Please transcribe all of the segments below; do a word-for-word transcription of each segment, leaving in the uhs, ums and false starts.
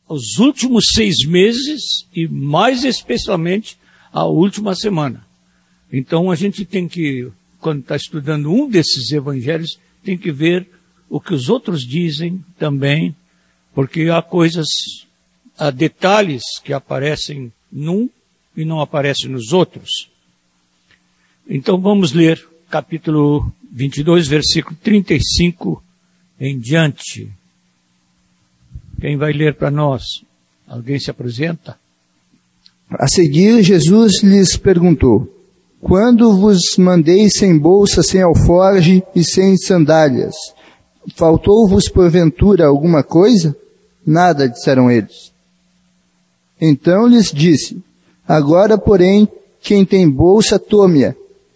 os últimos seis meses e mais especialmente a última semana. Então a gente tem que, quando está estudando um desses evangelhos, tem que ver o que os outros dizem também, porque há coisas, há detalhes que aparecem num e não aparecem nos outros. Então vamos ler capítulo vinte e dois, versículo trinta e cinco em diante. Quem vai ler para nós? Alguém se apresenta? A seguir, Jesus lhes perguntou: quando vos mandei sem bolsa, sem alforge e sem sandálias, faltou-vos porventura alguma coisa? Nada, disseram eles. Então lhes disse: agora, porém, quem tem bolsa, tome-a,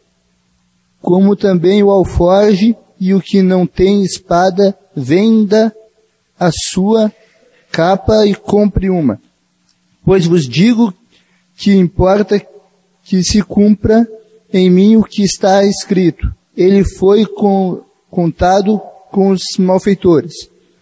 como também o alforge, e o que não tem espada, venda a sua capa e compre uma. Pois vos digo que importa que se cumpra em mim o que está escrito. Ele foi com, contado com os malfeitores.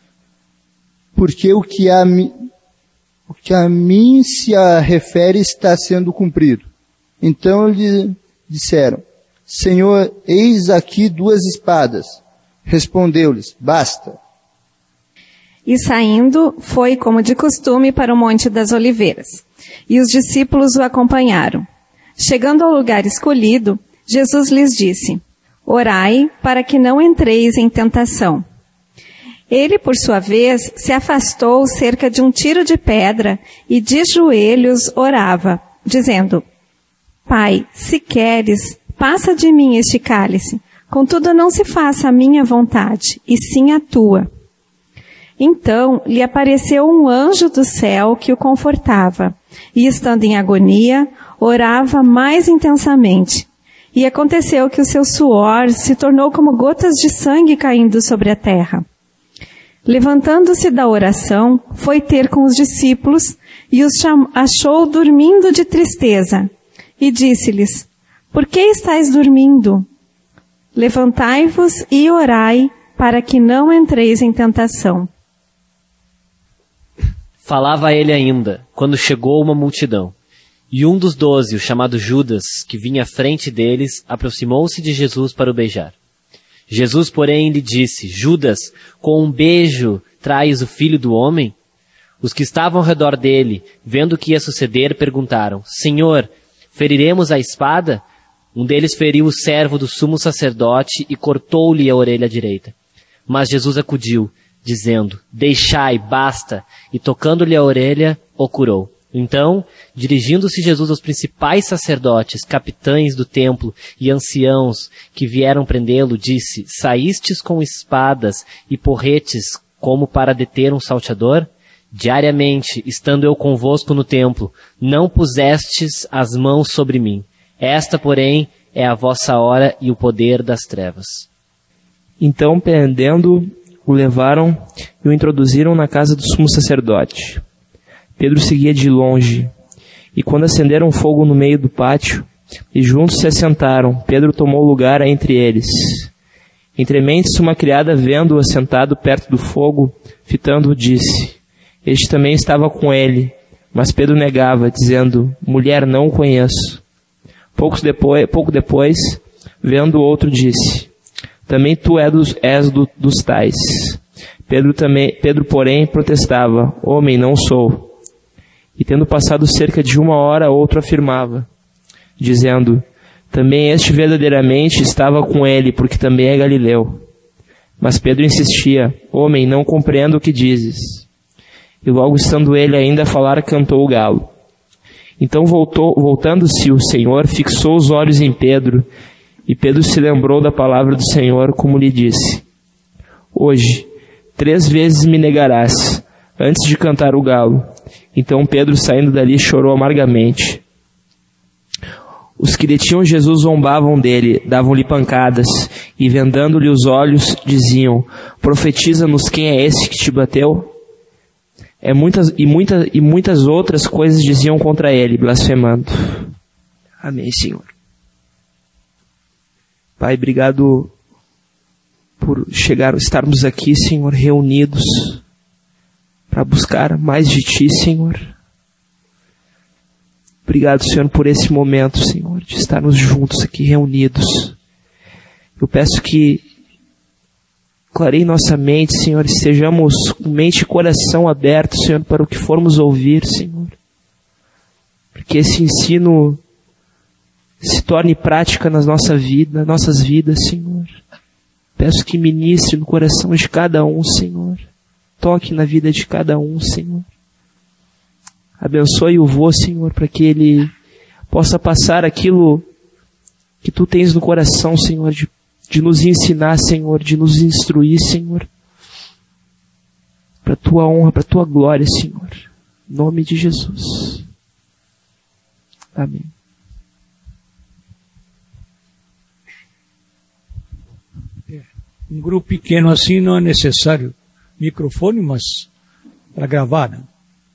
Porque o que, a mi, o que a mim se a refere está sendo cumprido. Então lhe disseram: Senhor, eis aqui duas espadas. Respondeu-lhes: basta. E saindo, foi como de costume para o Monte das Oliveiras. E os discípulos o acompanharam. Chegando ao lugar escolhido, Jesus lhes disse: orai para que não entreis em tentação. Ele, por sua vez, se afastou cerca de um tiro de pedra e de joelhos orava, dizendo: Pai, se queres, passa de mim este cálice. Contudo, não se faça a minha vontade, e sim a tua. Então lhe apareceu um anjo do céu que o confortava, e estando em agonia, orava mais intensamente. E aconteceu que o seu suor se tornou como gotas de sangue caindo sobre a terra. Levantando-se da oração, foi ter com os discípulos, e os achou dormindo de tristeza. E disse-lhes: por que estáis dormindo? Levantai-vos e orai, para que não entreis em tentação. Falava ele ainda, quando chegou uma multidão. E um dos doze, o chamado Judas, que vinha à frente deles, aproximou-se de Jesus para o beijar. Jesus, porém, lhe disse: Judas, com um beijo trais o filho do homem? Os que estavam ao redor dele, vendo o que ia suceder, perguntaram: Senhor, feriremos a espada? Um deles feriu o servo do sumo sacerdote e cortou-lhe a orelha direita. Mas Jesus acudiu, dizendo: deixai, basta, e tocando-lhe a orelha, o curou. Então, dirigindo-se Jesus aos principais sacerdotes, capitães do templo e anciãos que vieram prendê-lo, disse: saístes com espadas e porretes como para deter um salteador? Diariamente, estando eu convosco no templo, não pusestes as mãos sobre mim. Esta, porém, é a vossa hora e o poder das trevas. Então, prendendo, o levaram e o introduziram na casa do sumo sacerdote. Pedro seguia de longe, e quando acenderam fogo no meio do pátio, e juntos se assentaram, Pedro tomou lugar entre eles. Entre mentes, uma criada, vendo-o assentado perto do fogo, fitando-o, disse: este também estava com ele. Mas Pedro negava, dizendo: mulher, não o conheço. Poucos depois, pouco depois, vendo o outro, disse: também tu és dos, és do, dos tais. Pedro, também, Pedro, porém, protestava: homem, não sou. E tendo passado cerca de uma hora, outro afirmava, dizendo: também este verdadeiramente estava com ele, porque também é galileu. Mas Pedro insistia: homem, não compreendo o que dizes. E logo estando ele ainda a falar, cantou o galo. Então voltou, voltando-se o Senhor, fixou os olhos em Pedro, e Pedro se lembrou da palavra do Senhor, como lhe disse: hoje, três vezes me negarás, antes de cantar o galo. Então Pedro, saindo dali, chorou amargamente. Os que detinham Jesus zombavam dele, davam-lhe pancadas, e vendando-lhe os olhos, diziam: profetiza-nos quem é esse que te bateu? É muitas, e, muitas, e muitas outras coisas diziam contra ele, blasfemando. Amém, Senhor. Pai, obrigado por chegar, estarmos aqui, Senhor, reunidos para buscar mais de Ti, Senhor. Obrigado, Senhor, por esse momento, Senhor, de estarmos juntos aqui reunidos. Eu peço que clareie nossa mente, Senhor, e estejamos com mente e coração abertos, Senhor, para o que formos ouvir, Senhor. Para que esse ensino se torne prática nas nossa vida, nas nossas vidas, Senhor. Peço que ministre no coração de cada um, Senhor. Toque na vida de cada um, Senhor. Abençoe o vô, Senhor, para que ele possa passar aquilo que Tu tens no coração, Senhor, de, de nos ensinar, Senhor, de nos instruir, Senhor. Para Tua honra, para Tua glória, Senhor. Em nome de Jesus. Amém. Um grupo pequeno assim não é necessário microfone, mas para gravar, né?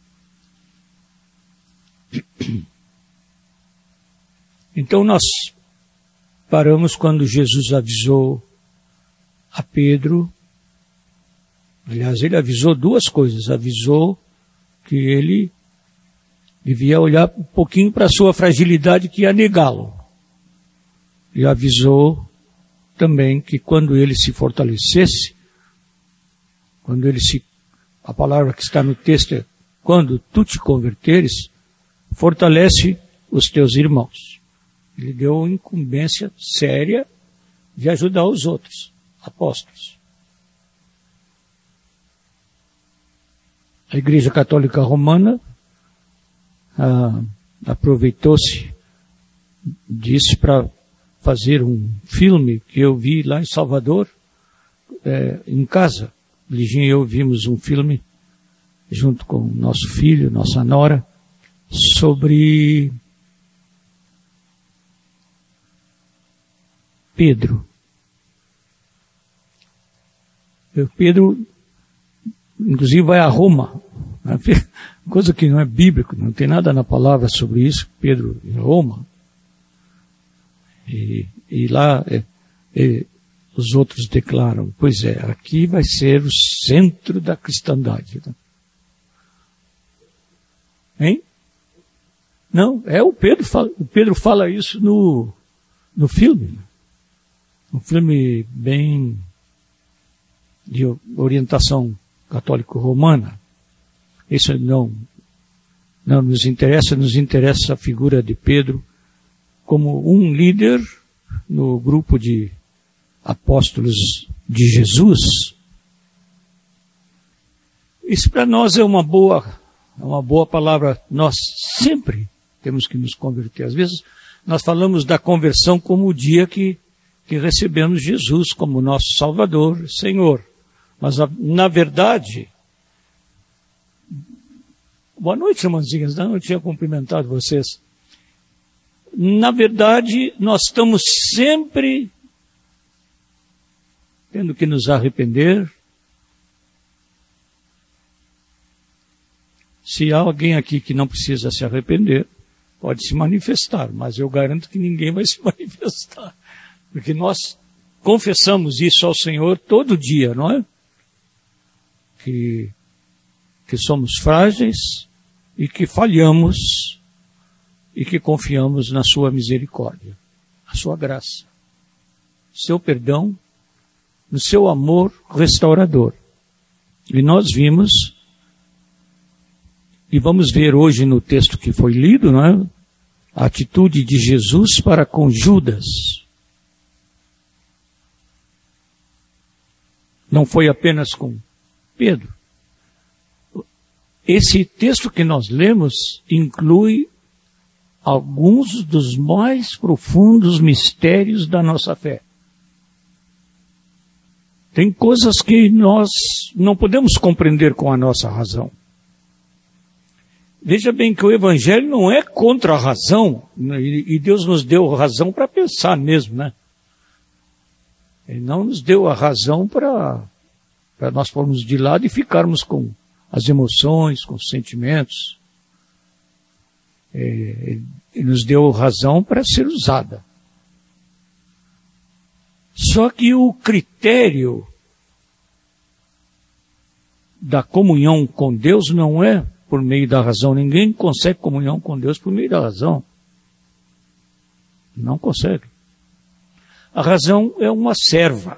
Então nós paramos quando Jesus avisou a Pedro. Aliás, ele avisou duas coisas. Avisou que ele devia olhar um pouquinho para a sua fragilidade, que ia negá-lo. E avisou também que quando ele se fortalecesse, quando ele se, a palavra que está no texto é, quando tu te converteres, fortalece os teus irmãos. Ele deu uma incumbência séria de ajudar os outros apóstolos. A Igreja Católica Romana ah, aproveitou-se disso para fazer um filme que eu vi lá em Salvador, é, em casa. Liginho e eu vimos um filme junto com nosso filho, nossa nora, sobre Pedro. Pedro, inclusive, vai a Roma, coisa que não é bíblico, não tem nada na palavra sobre isso. Pedro em Roma. E, e lá é, é, os outros declaram, pois é, aqui vai ser o centro da cristandade. Né? Hein? Não, é o Pedro fala, o Pedro fala isso no, no filme. Um filme bem de orientação católico-romana. Isso não, não nos interessa, nos interessa a figura de Pedro como um líder no grupo de apóstolos de Jesus. Isso para nós é uma boa, é uma boa palavra. Nós sempre temos que nos converter. Às vezes nós falamos da conversão como o dia que, que recebemos Jesus como nosso Salvador, Senhor. Mas na verdade, boa noite, irmãzinhas, não tinha cumprimentado vocês. Na verdade, nós estamos sempre tendo que nos arrepender. Se há alguém aqui que não precisa se arrepender, pode se manifestar, mas eu garanto que ninguém vai se manifestar. Porque nós confessamos isso ao Senhor todo dia, não é? Que, que somos frágeis e que falhamos e que confiamos na sua misericórdia, na sua graça, seu perdão, no seu amor restaurador. E nós vimos, e vamos ver hoje no texto que foi lido, não é? A atitude de Jesus para com Judas. Não foi apenas com Pedro. Esse texto que nós lemos inclui alguns dos mais profundos mistérios da nossa fé. Tem coisas que nós não podemos compreender com a nossa razão. Veja bem que o Evangelho não é contra a razão, e Deus nos deu razão para pensar mesmo, né? Ele não nos deu a razão para, para nós formos de lado e ficarmos com as emoções, com os sentimentos. É, ele nos deu razão para ser usada. Só que o critério da comunhão com Deus não é por meio da razão. Ninguém consegue comunhão com Deus por meio da razão. Não consegue. A razão é uma serva.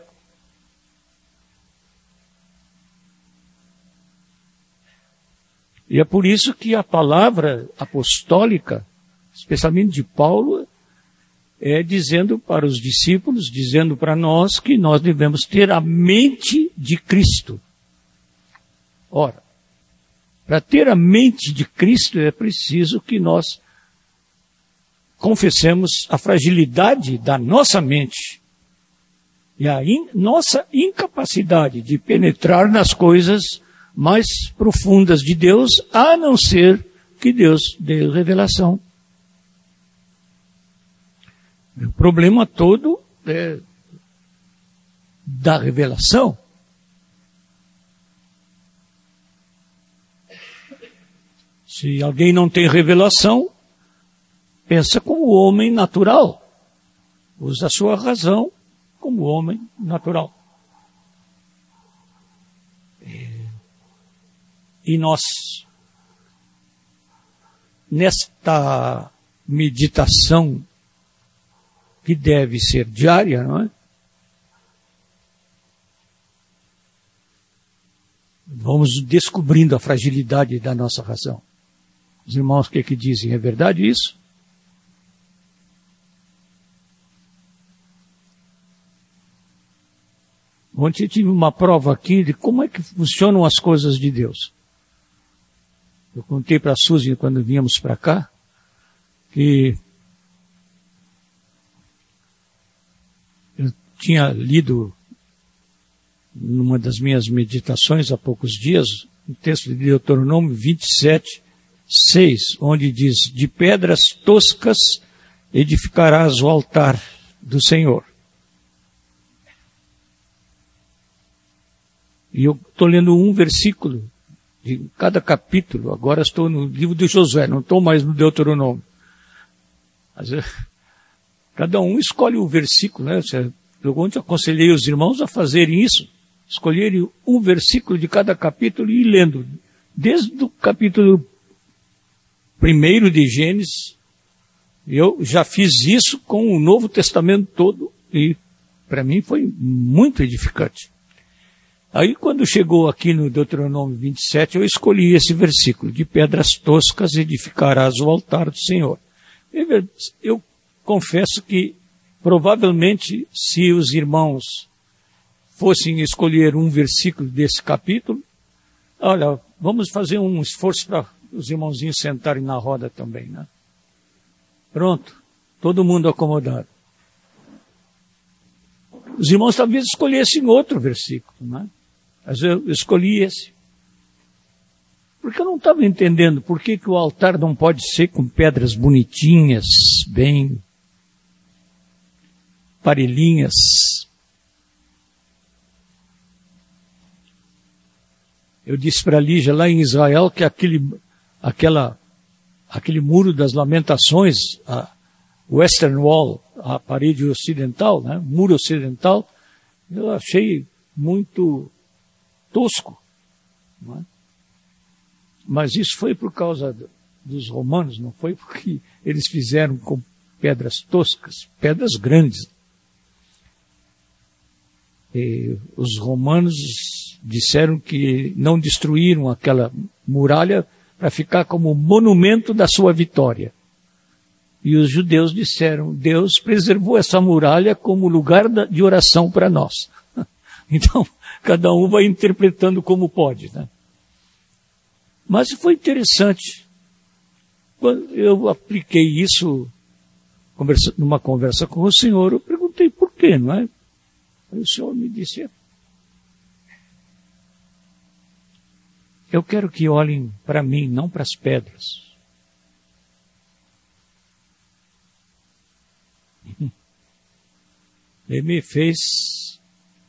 E é por isso que a palavra apostólica, especialmente de Paulo, é dizendo para os discípulos, dizendo para nós que nós devemos ter a mente de Cristo. Ora, para ter a mente de Cristo é preciso que nós confessemos a fragilidade da nossa mente e a in, nossa incapacidade de penetrar nas coisas mais profundas de Deus, a não ser que Deus dê revelação. O problema todo é da revelação. Se alguém não tem revelação, pensa como homem natural. Usa a sua razão como homem natural. E nós, nesta meditação que deve ser diária, não é? Vamos descobrindo a fragilidade da nossa razão. Os irmãos, o que é que dizem? É verdade isso? Ontem eu tive uma prova aqui de como é que funcionam as coisas de Deus. Eu contei para a Suzy quando viemos para cá, que eu tinha lido numa das minhas meditações há poucos dias, o texto de Deuteronômio vinte e sete, seis, onde diz, de pedras toscas edificarás o altar do Senhor. E eu estou lendo um versículo de cada capítulo, agora estou no livro de Josué, não estou mais no Deuteronômio. Mas, cada um escolhe o versículo, né? Eu ontem aconselhei os irmãos a fazerem isso, escolherem um versículo de cada capítulo e ir lendo, desde o capítulo primeiro de Gênesis. Eu já fiz isso com o Novo Testamento todo e para mim foi muito edificante. Aí quando chegou aqui no Deuteronômio vinte e sete, eu escolhi esse versículo, de pedras toscas edificarás o altar do Senhor. Eu confesso que provavelmente se os irmãos fossem escolher um versículo desse capítulo, olha, vamos fazer um esforço para os irmãozinhos sentarem na roda também, né? Pronto, todo mundo acomodado. Os irmãos talvez escolhessem outro versículo, né? Mas eu escolhi esse. Porque eu não estava entendendo por que, que o altar não pode ser com pedras bonitinhas, bem parelhinhas. Eu disse para a Lígia lá em Israel que aquele, aquela, aquele muro das lamentações, a Western Wall, a parede ocidental, né, muro ocidental, eu achei muito tosco. Não é? Mas isso foi por causa dos romanos, não foi porque eles fizeram com pedras toscas, pedras grandes. E os romanos disseram que não destruíram aquela muralha para ficar como monumento da sua vitória. E os judeus disseram, Deus preservou essa muralha como lugar de oração para nós. Então, cada um vai interpretando como pode, né? Mas foi interessante. Quando eu apliquei isso conversa, numa conversa com o Senhor, eu perguntei por quê, não é? Aí o Senhor me disse, eu quero que olhem para mim, não para as pedras. Ele me fez,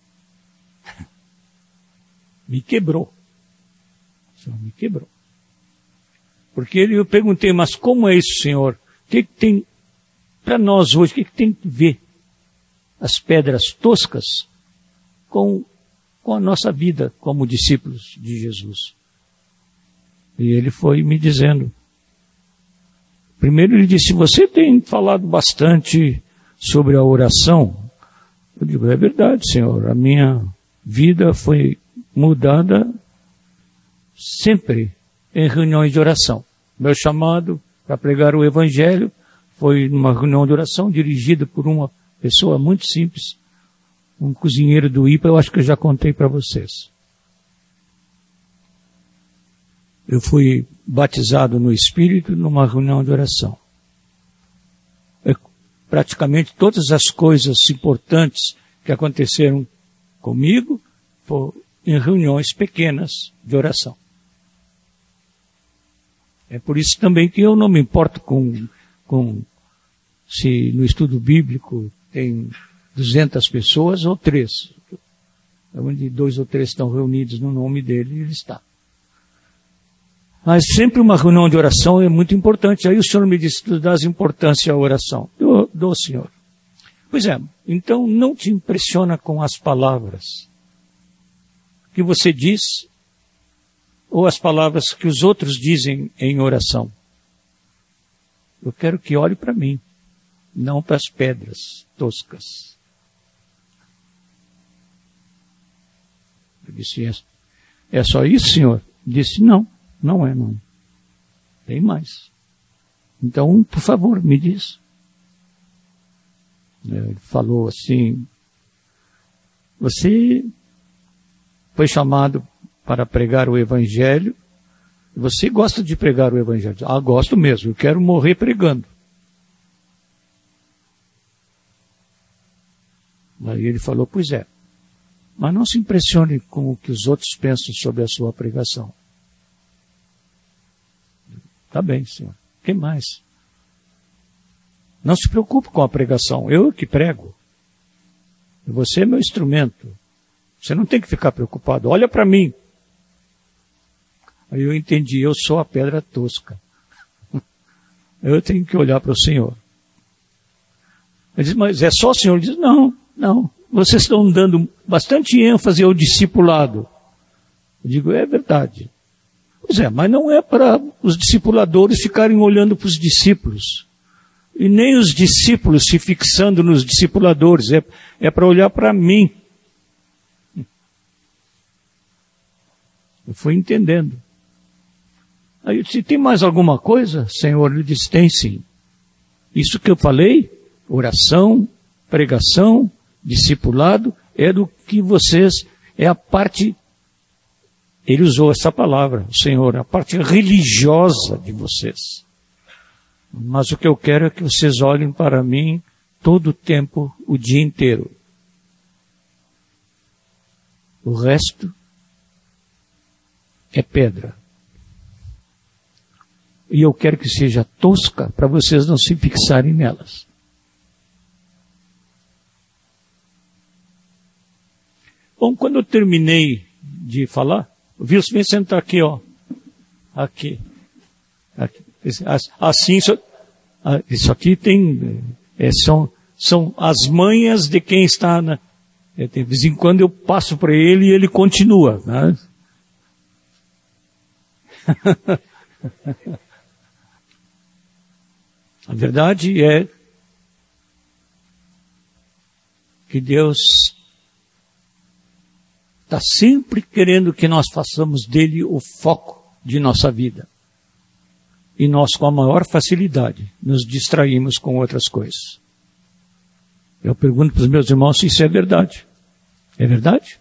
me quebrou. O Senhor me quebrou. Porque eu perguntei, mas como é isso, Senhor? O que, que tem para nós hoje? O que, que tem que ver as pedras toscas com, com a nossa vida como discípulos de Jesus. E ele foi me dizendo. Primeiro ele disse, você tem falado bastante sobre a oração. Eu digo, é verdade, Senhor, a minha vida foi mudada sempre em reuniões de oração. Meu chamado para pregar o Evangelho foi numa reunião de oração dirigida por uma pessoa muito simples, um cozinheiro do I P A, eu acho que eu já contei para vocês. Eu fui batizado no Espírito numa reunião de oração. É, praticamente todas as coisas importantes que aconteceram comigo foram em reuniões pequenas de oração. É por isso também que eu não me importo com, com se no estudo bíblico tem duzentas pessoas ou três. Onde dois ou três estão reunidos no nome dele, ele está. Mas sempre uma reunião de oração é muito importante. Aí o Senhor me disse, tu dás importância à oração. Eu dou, Senhor. Pois é, então não te impressiona com as palavras que você diz ou as palavras que os outros dizem em oração. Eu quero que olhe para mim, não para as pedras toscas. Eu disse, é, é só isso, Senhor? Disse, não, não é, não. Tem mais. Então, por favor, me diz. Ele falou assim, você foi chamado para pregar o Evangelho. Você gosta de pregar o Evangelho? Ah, gosto mesmo, eu quero morrer pregando. Aí ele falou, pois é, mas não se impressione com o que os outros pensam sobre a sua pregação. Tá bem, Senhor. O que mais? Não se preocupe com a pregação, eu que prego. Você é meu instrumento. Você não tem que ficar preocupado. Olha para mim. Aí eu entendi, eu sou a pedra tosca. Eu tenho que olhar para o Senhor. Ele diz, mas é só o Senhor? Ele diz, não, não. Vocês estão dando bastante ênfase ao discipulado. Eu digo, é verdade. Pois é, mas não é para os discipuladores ficarem olhando para os discípulos. E nem os discípulos se fixando nos discipuladores. É, é para olhar para mim. Eu fui entendendo. Aí eu disse, tem mais alguma coisa, Senhor? Ele disse, tem sim. Isso que eu falei, oração, pregação, discipulado, é do que vocês, é a parte, ele usou essa palavra, o Senhor, a parte religiosa de vocês. Mas o que eu quero é que vocês olhem para mim todo o tempo, o dia inteiro. O resto é pedra. E eu quero que seja tosca para vocês não se fixarem nelas. Bom, quando eu terminei de falar, o Wilson vem sentar aqui, ó. Aqui. Aqui. Assim, isso, isso aqui tem, é, são, são as manhas de quem está na, é, de vez em quando eu passo para ele e ele continua, né? A verdade é que Deus está sempre querendo que nós façamos dele o foco de nossa vida. E nós, com a maior facilidade, nos distraímos com outras coisas. Eu pergunto para os meus irmãos se isso é verdade. É verdade?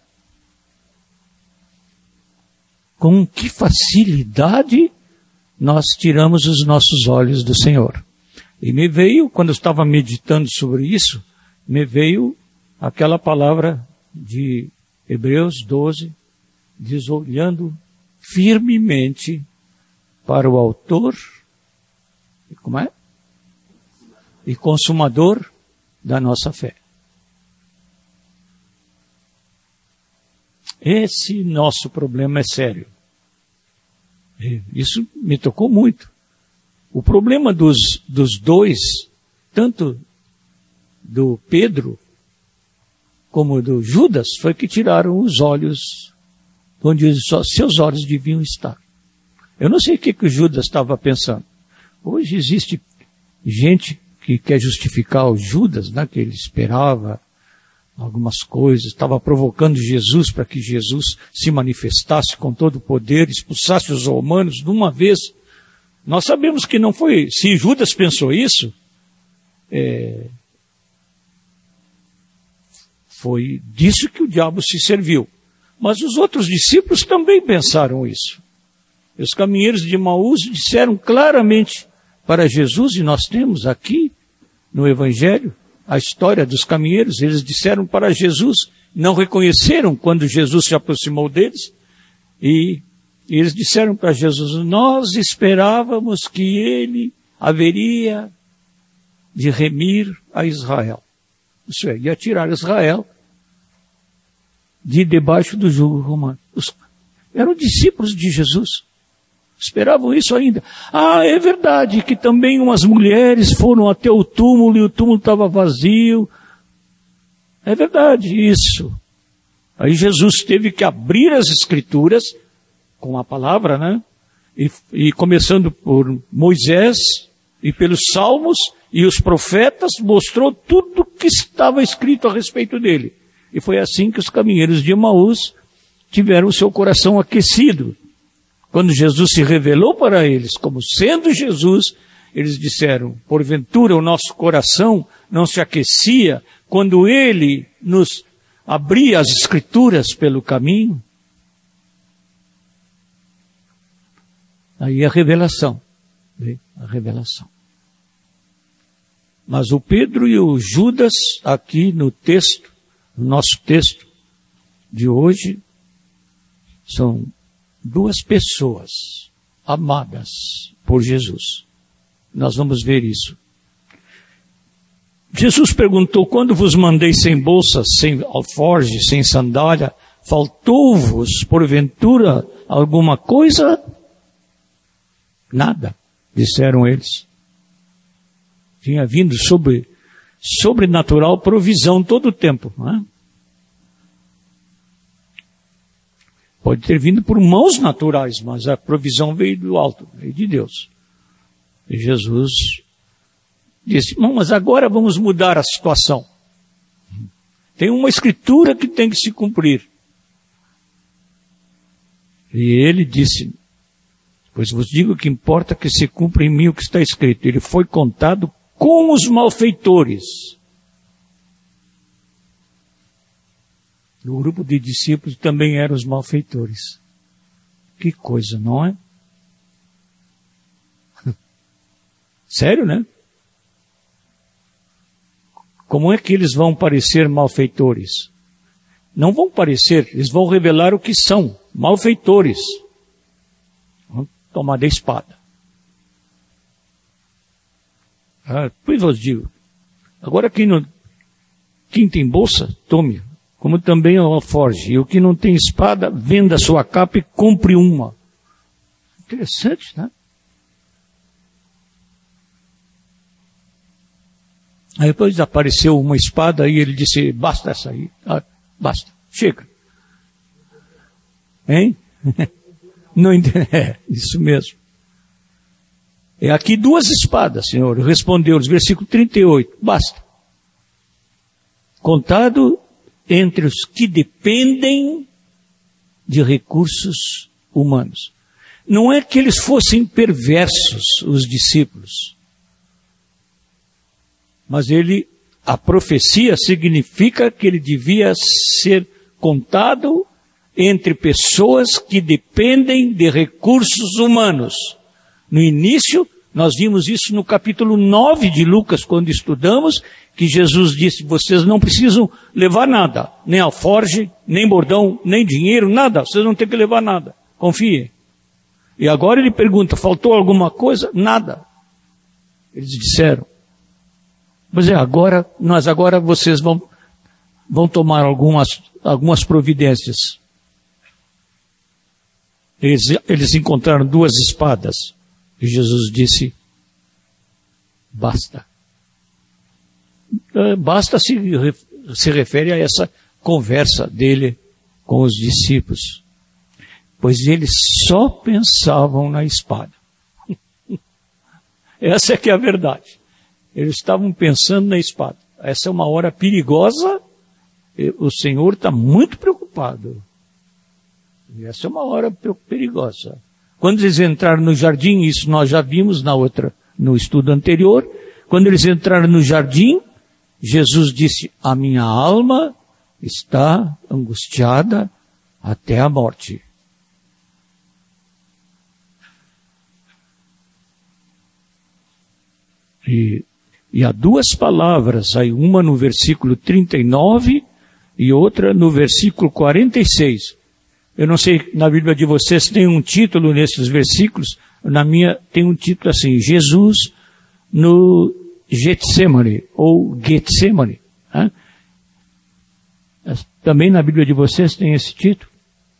Com que facilidade nós tiramos os nossos olhos do Senhor. E me veio, quando eu estava meditando sobre isso, me veio aquela palavra de Hebreus doze, diz, olhando firmemente para o autor, como é? E consumador da nossa fé. Esse nosso problema é sério. Isso me tocou muito. O problema dos, dos dois, tanto do Pedro como do Judas, foi que tiraram os olhos onde os seus olhos deviam estar. Eu não sei o que, que o Judas estava pensando. Hoje existe gente que quer justificar o Judas, né, que ele esperava algumas coisas, estava provocando Jesus para que Jesus se manifestasse com todo o poder, expulsasse os romanos de uma vez. Nós sabemos que não foi, se Judas pensou isso, é, foi disso que o diabo se serviu. Mas os outros discípulos também pensaram isso. E os caminheiros de Emaús disseram claramente para Jesus, e nós temos aqui no Evangelho a história dos caminheiros, eles disseram para Jesus, não reconheceram quando Jesus se aproximou deles, e eles disseram para Jesus, nós esperávamos que ele haveria de remir a Israel. Isso é, ia tirar Israel de debaixo do jugo romano. Os, eram discípulos de Jesus. Esperavam isso ainda. Ah, é verdade que também umas mulheres foram até o túmulo e o túmulo estava vazio. É verdade isso. Aí Jesus teve que abrir as Escrituras com a palavra, né? E, e começando por Moisés e pelos Salmos e os profetas, mostrou tudo que estava escrito a respeito dele. E foi assim que os caminheiros de Emaús tiveram o seu coração aquecido. Quando Jesus se revelou para eles como sendo Jesus, eles disseram, porventura o nosso coração não se aquecia quando ele nos abria as Escrituras pelo caminho? Aí a revelação, a revelação. Mas o Pedro e o Judas, aqui no texto, no nosso texto de hoje, são duas pessoas amadas por Jesus. Nós vamos ver isso. Jesus perguntou, quando vos mandei sem bolsa, sem alforje, sem sandália, faltou-vos, porventura, alguma coisa? Nada, disseram eles. Tinha vindo sobre, sobrenatural provisão todo o tempo, não é? Pode ter vindo por mãos naturais, mas a provisão veio do alto, veio de Deus. E Jesus disse, não, mas agora vamos mudar a situação. Tem uma escritura que tem que se cumprir. E ele disse, pois vos digo que importa que se cumpra em mim o que está escrito. Ele foi contado com os malfeitores. O grupo de discípulos também eram os malfeitores. Que coisa, não é? Sério, né? Como é que eles vão parecer malfeitores? Não vão parecer, eles vão revelar o que são, malfeitores. Vão tomar da espada. Ah, pois vos digo, agora quem, não, quem tem bolsa, tome, como também o alforje. E o que não tem espada, venda a sua capa e compre uma. Interessante, né? Aí depois apareceu uma espada e ele disse, basta essa aí. Ah, basta, chega. Hein? Não entende? É, isso mesmo. É aqui duas espadas, Senhor. Respondeu-lhes, versículo trinta e oito, basta. Contado entre os que dependem de recursos humanos. Não é que eles fossem perversos, os discípulos. Mas ele, a profecia significa que ele devia ser contado entre pessoas que dependem de recursos humanos. No início, nós vimos isso no capítulo nove de Lucas, quando estudamos, que Jesus disse, vocês não precisam levar nada, nem alforje, nem bordão, nem dinheiro, nada, vocês não têm que levar nada, confiem. E agora ele pergunta, faltou alguma coisa? Nada. Eles disseram, mas é agora, mas agora vocês vão, vão tomar algumas, algumas providências. Eles, eles encontraram duas espadas, e Jesus disse, basta. Basta se, se refere a essa conversa dele com os discípulos. Pois eles só pensavam na espada. Essa é que é a verdade. Eles estavam pensando na espada. Essa é uma hora perigosa. O Senhor está muito preocupado. Essa é uma hora perigosa. Quando eles entraram no jardim, isso nós já vimos na outra, no estudo anterior. Quando eles entraram no jardim, Jesus disse: a minha alma está angustiada até a morte. E, e há duas palavras, aí uma no versículo trinta e nove e outra no versículo quarenta e seis. Eu não sei, na Bíblia de vocês tem um título nesses versículos, na minha tem um título assim: Jesus no Getsemane, ou Getsemane. Né? Também na Bíblia de vocês tem esse título?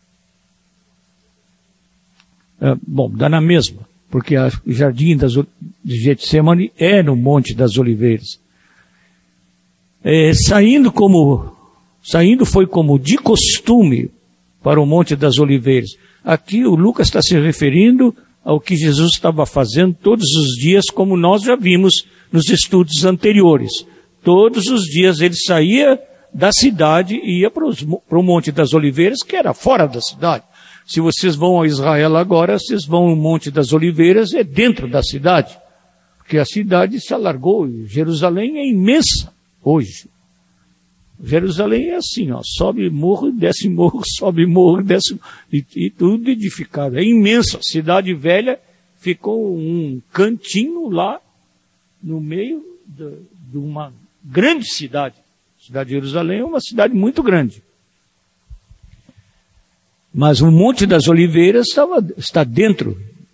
É, bom, dá na mesma, porque a, o jardim das, de Getsemane é no Monte das Oliveiras. É, saindo como, saindo foi como de costume para o Monte das Oliveiras. Aqui o Lucas está se referindo ao que Jesus estava fazendo todos os dias, como nós já vimos nos estudos anteriores. Todos os dias ele saía da cidade e ia para, os, para o Monte das Oliveiras, que era fora da cidade. Se vocês vão a Israel agora, vocês vão ao Monte das Oliveiras, é dentro da cidade. Porque a cidade se alargou. Jerusalém é imensa hoje. Jerusalém é assim, ó, sobe morro, desce morro, sobe morro, desce, e, e tudo edificado. É imensa. A cidade velha ficou um cantinho lá, no meio de, de uma grande cidade. A cidade de Jerusalém é uma cidade muito grande. Mas o Monte das Oliveiras estava, está dentro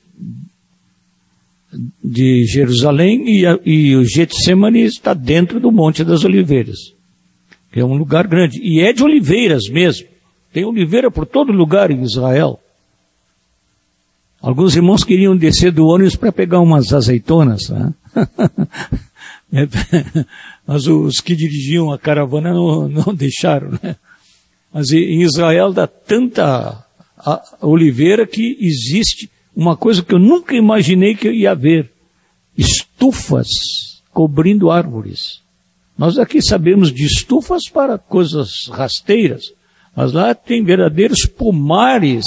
de Jerusalém e, a, e o Getsemane está dentro do Monte das Oliveiras. É um lugar grande. E é de oliveiras mesmo. Tem oliveira por todo lugar em Israel. Alguns irmãos queriam descer do ônibus para pegar umas azeitonas. Né? Mas os que dirigiam a caravana não, não deixaram. Né? Mas em Israel dá tanta oliveira que existe uma coisa que eu nunca imaginei que eu ia ver. Estufas cobrindo árvores. Nós aqui sabemos de estufas para coisas rasteiras, mas lá tem verdadeiros pomares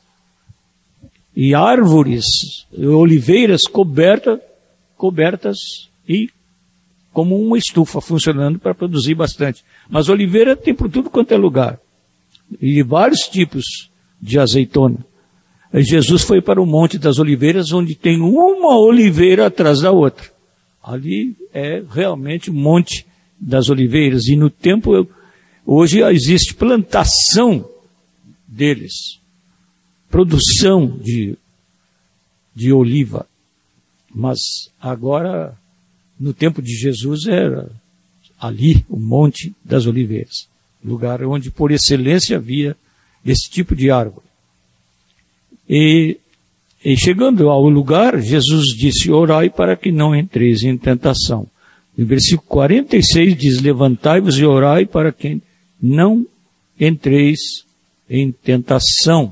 e árvores, oliveiras cobertas, cobertas e como uma estufa funcionando para produzir bastante. Mas oliveira tem por tudo quanto é lugar. E vários tipos de azeitona. E Jesus foi para o Monte das Oliveiras, onde tem uma oliveira atrás da outra. Ali é realmente o Monte das Oliveiras, e no tempo, hoje existe plantação deles, produção de, de oliva, mas agora, no tempo de Jesus, era ali o Monte das Oliveiras, lugar onde por excelência havia esse tipo de árvore. E, e chegando ao lugar, Jesus disse: orai para que não entreis em tentação. No versículo quarenta e seis diz: levantai-vos e orai para que não entreis em tentação.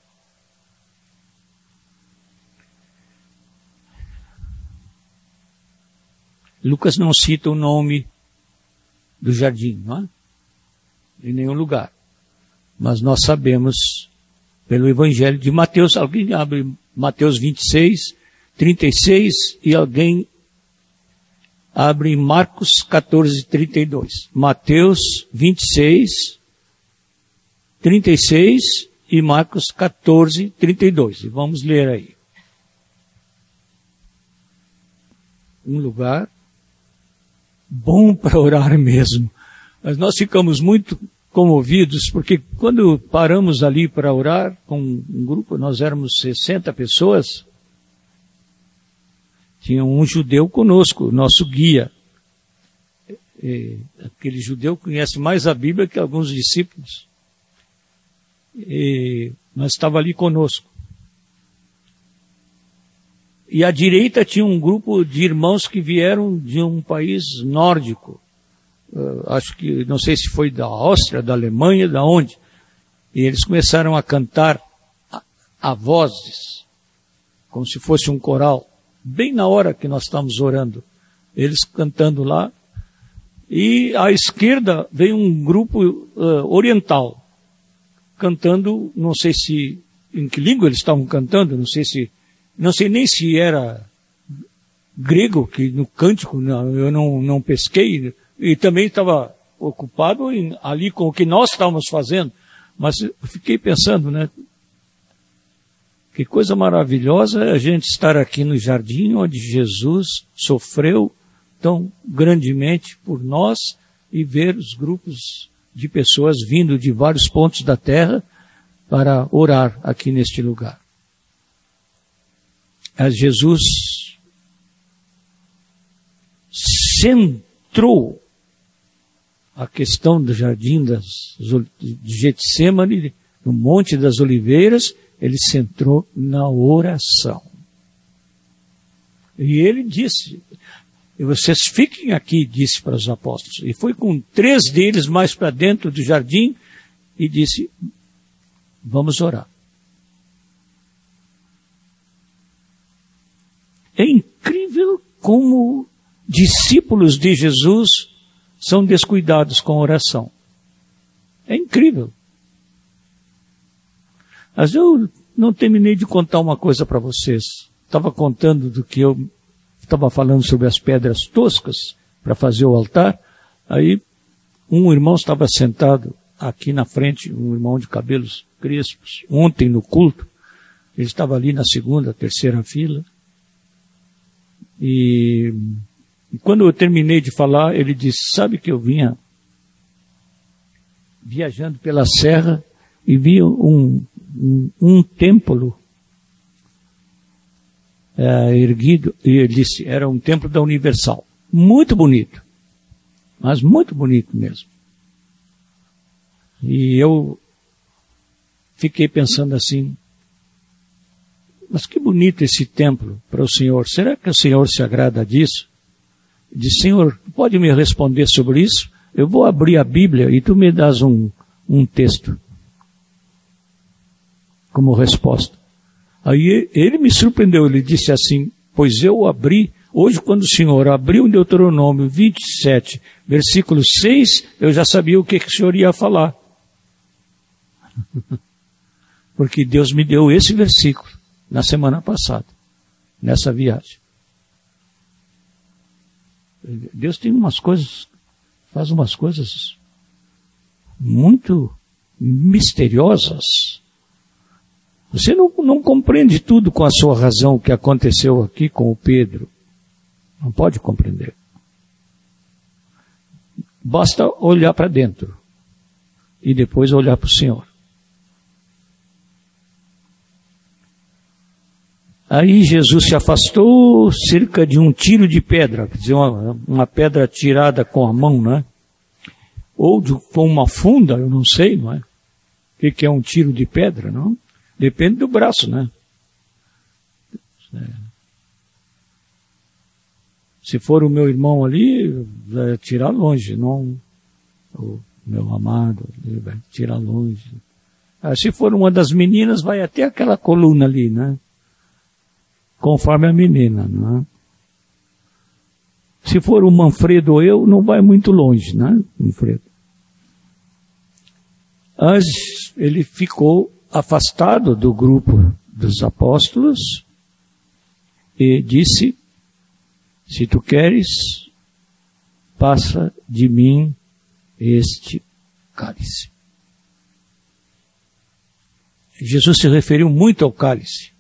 Lucas não cita o nome do jardim, não é? Em nenhum lugar. Mas nós sabemos pelo Evangelho de Mateus. Alguém abre Mateus vinte e seis, trinta e seis, e alguém abre Marcos quatorze, trinta e dois. Mateus vinte e seis, trinta e seis e Marcos quatorze, trinta e dois. E vamos ler aí. Um lugar bom para orar mesmo. Mas nós ficamos muito comovidos, porque quando paramos ali para orar com um grupo, nós éramos sessenta pessoas, tinha um judeu conosco, nosso guia. E aquele judeu conhece mais a Bíblia que alguns discípulos. E, mas estava ali conosco. E à direita tinha um grupo de irmãos que vieram de um país nórdico. uh, acho que, não sei se foi da Áustria, da Alemanha, da onde, e eles começaram a cantar a, a vozes, como se fosse um coral, bem na hora que nós estamos orando, eles cantando lá, e à esquerda veio um grupo uh, oriental, cantando, não sei se, em que língua eles estavam cantando, não sei se, não sei nem se era grego, que no cântico não, eu não, não pesquei, e também estava ocupado em, ali com o que nós estávamos fazendo, mas eu fiquei pensando, né, que coisa maravilhosa é a gente estar aqui no jardim onde Jesus sofreu tão grandemente por nós e ver os grupos de pessoas vindo de vários pontos da terra para orar aqui neste lugar. As Jesus centrou a questão do jardim das, de Getsêmani, no Monte das Oliveiras, ele centrou na oração. E ele disse, vocês fiquem aqui, disse para os apóstolos. E foi com três deles mais para dentro do jardim e disse, vamos orar. É incrível como discípulos de Jesus são descuidados com oração. É incrível. Mas eu não terminei de contar uma coisa para vocês. Estava contando do que eu estava falando sobre as pedras toscas para fazer o altar. Aí um irmão estava sentado aqui na frente, um irmão de cabelos crespos, ontem no culto. Ele estava ali na segunda, terceira fila. E, e quando eu terminei de falar, ele disse, sabe que eu vinha viajando pela serra e vi um, um, um templo é, erguido, e ele disse, era um templo da Universal. Muito bonito, mas muito bonito mesmo. E eu fiquei pensando assim, mas que bonito esse templo para o Senhor. Será que o Senhor se agrada disso? Disse, Senhor, pode me responder sobre isso? Eu vou abrir a Bíblia e tu me dás um, um texto como resposta. Aí ele me surpreendeu, ele disse assim, pois eu abri, hoje quando o Senhor abriu o Deuteronômio vinte e sete, versículo seis, eu já sabia o que, que o Senhor ia falar. Porque Deus me deu esse versículo na semana passada, nessa viagem. Deus tem umas coisas, faz umas coisas muito misteriosas. Você não, não compreende tudo com a sua razão o que aconteceu aqui com o Pedro. Não pode compreender. Basta olhar para dentro e depois olhar para o Senhor. Aí Jesus se afastou cerca de um tiro de pedra, quer dizer, uma, uma pedra tirada com a mão, né? Ou de, com uma funda, eu não sei, não é? O que, que é um tiro de pedra, não? Depende do braço, né? Se for o meu irmão ali, vai tirar longe, não o meu amado, ele vai tirar longe. Ah, se for uma das meninas, vai até aquela coluna ali, né? Conforme a menina, né? Se for o Manfredo ou eu, não vai muito longe, né? Manfredo. Mas ele ficou afastado do grupo dos apóstolos e disse, se tu queres, passa de mim este cálice. Jesus se referiu muito ao cálice.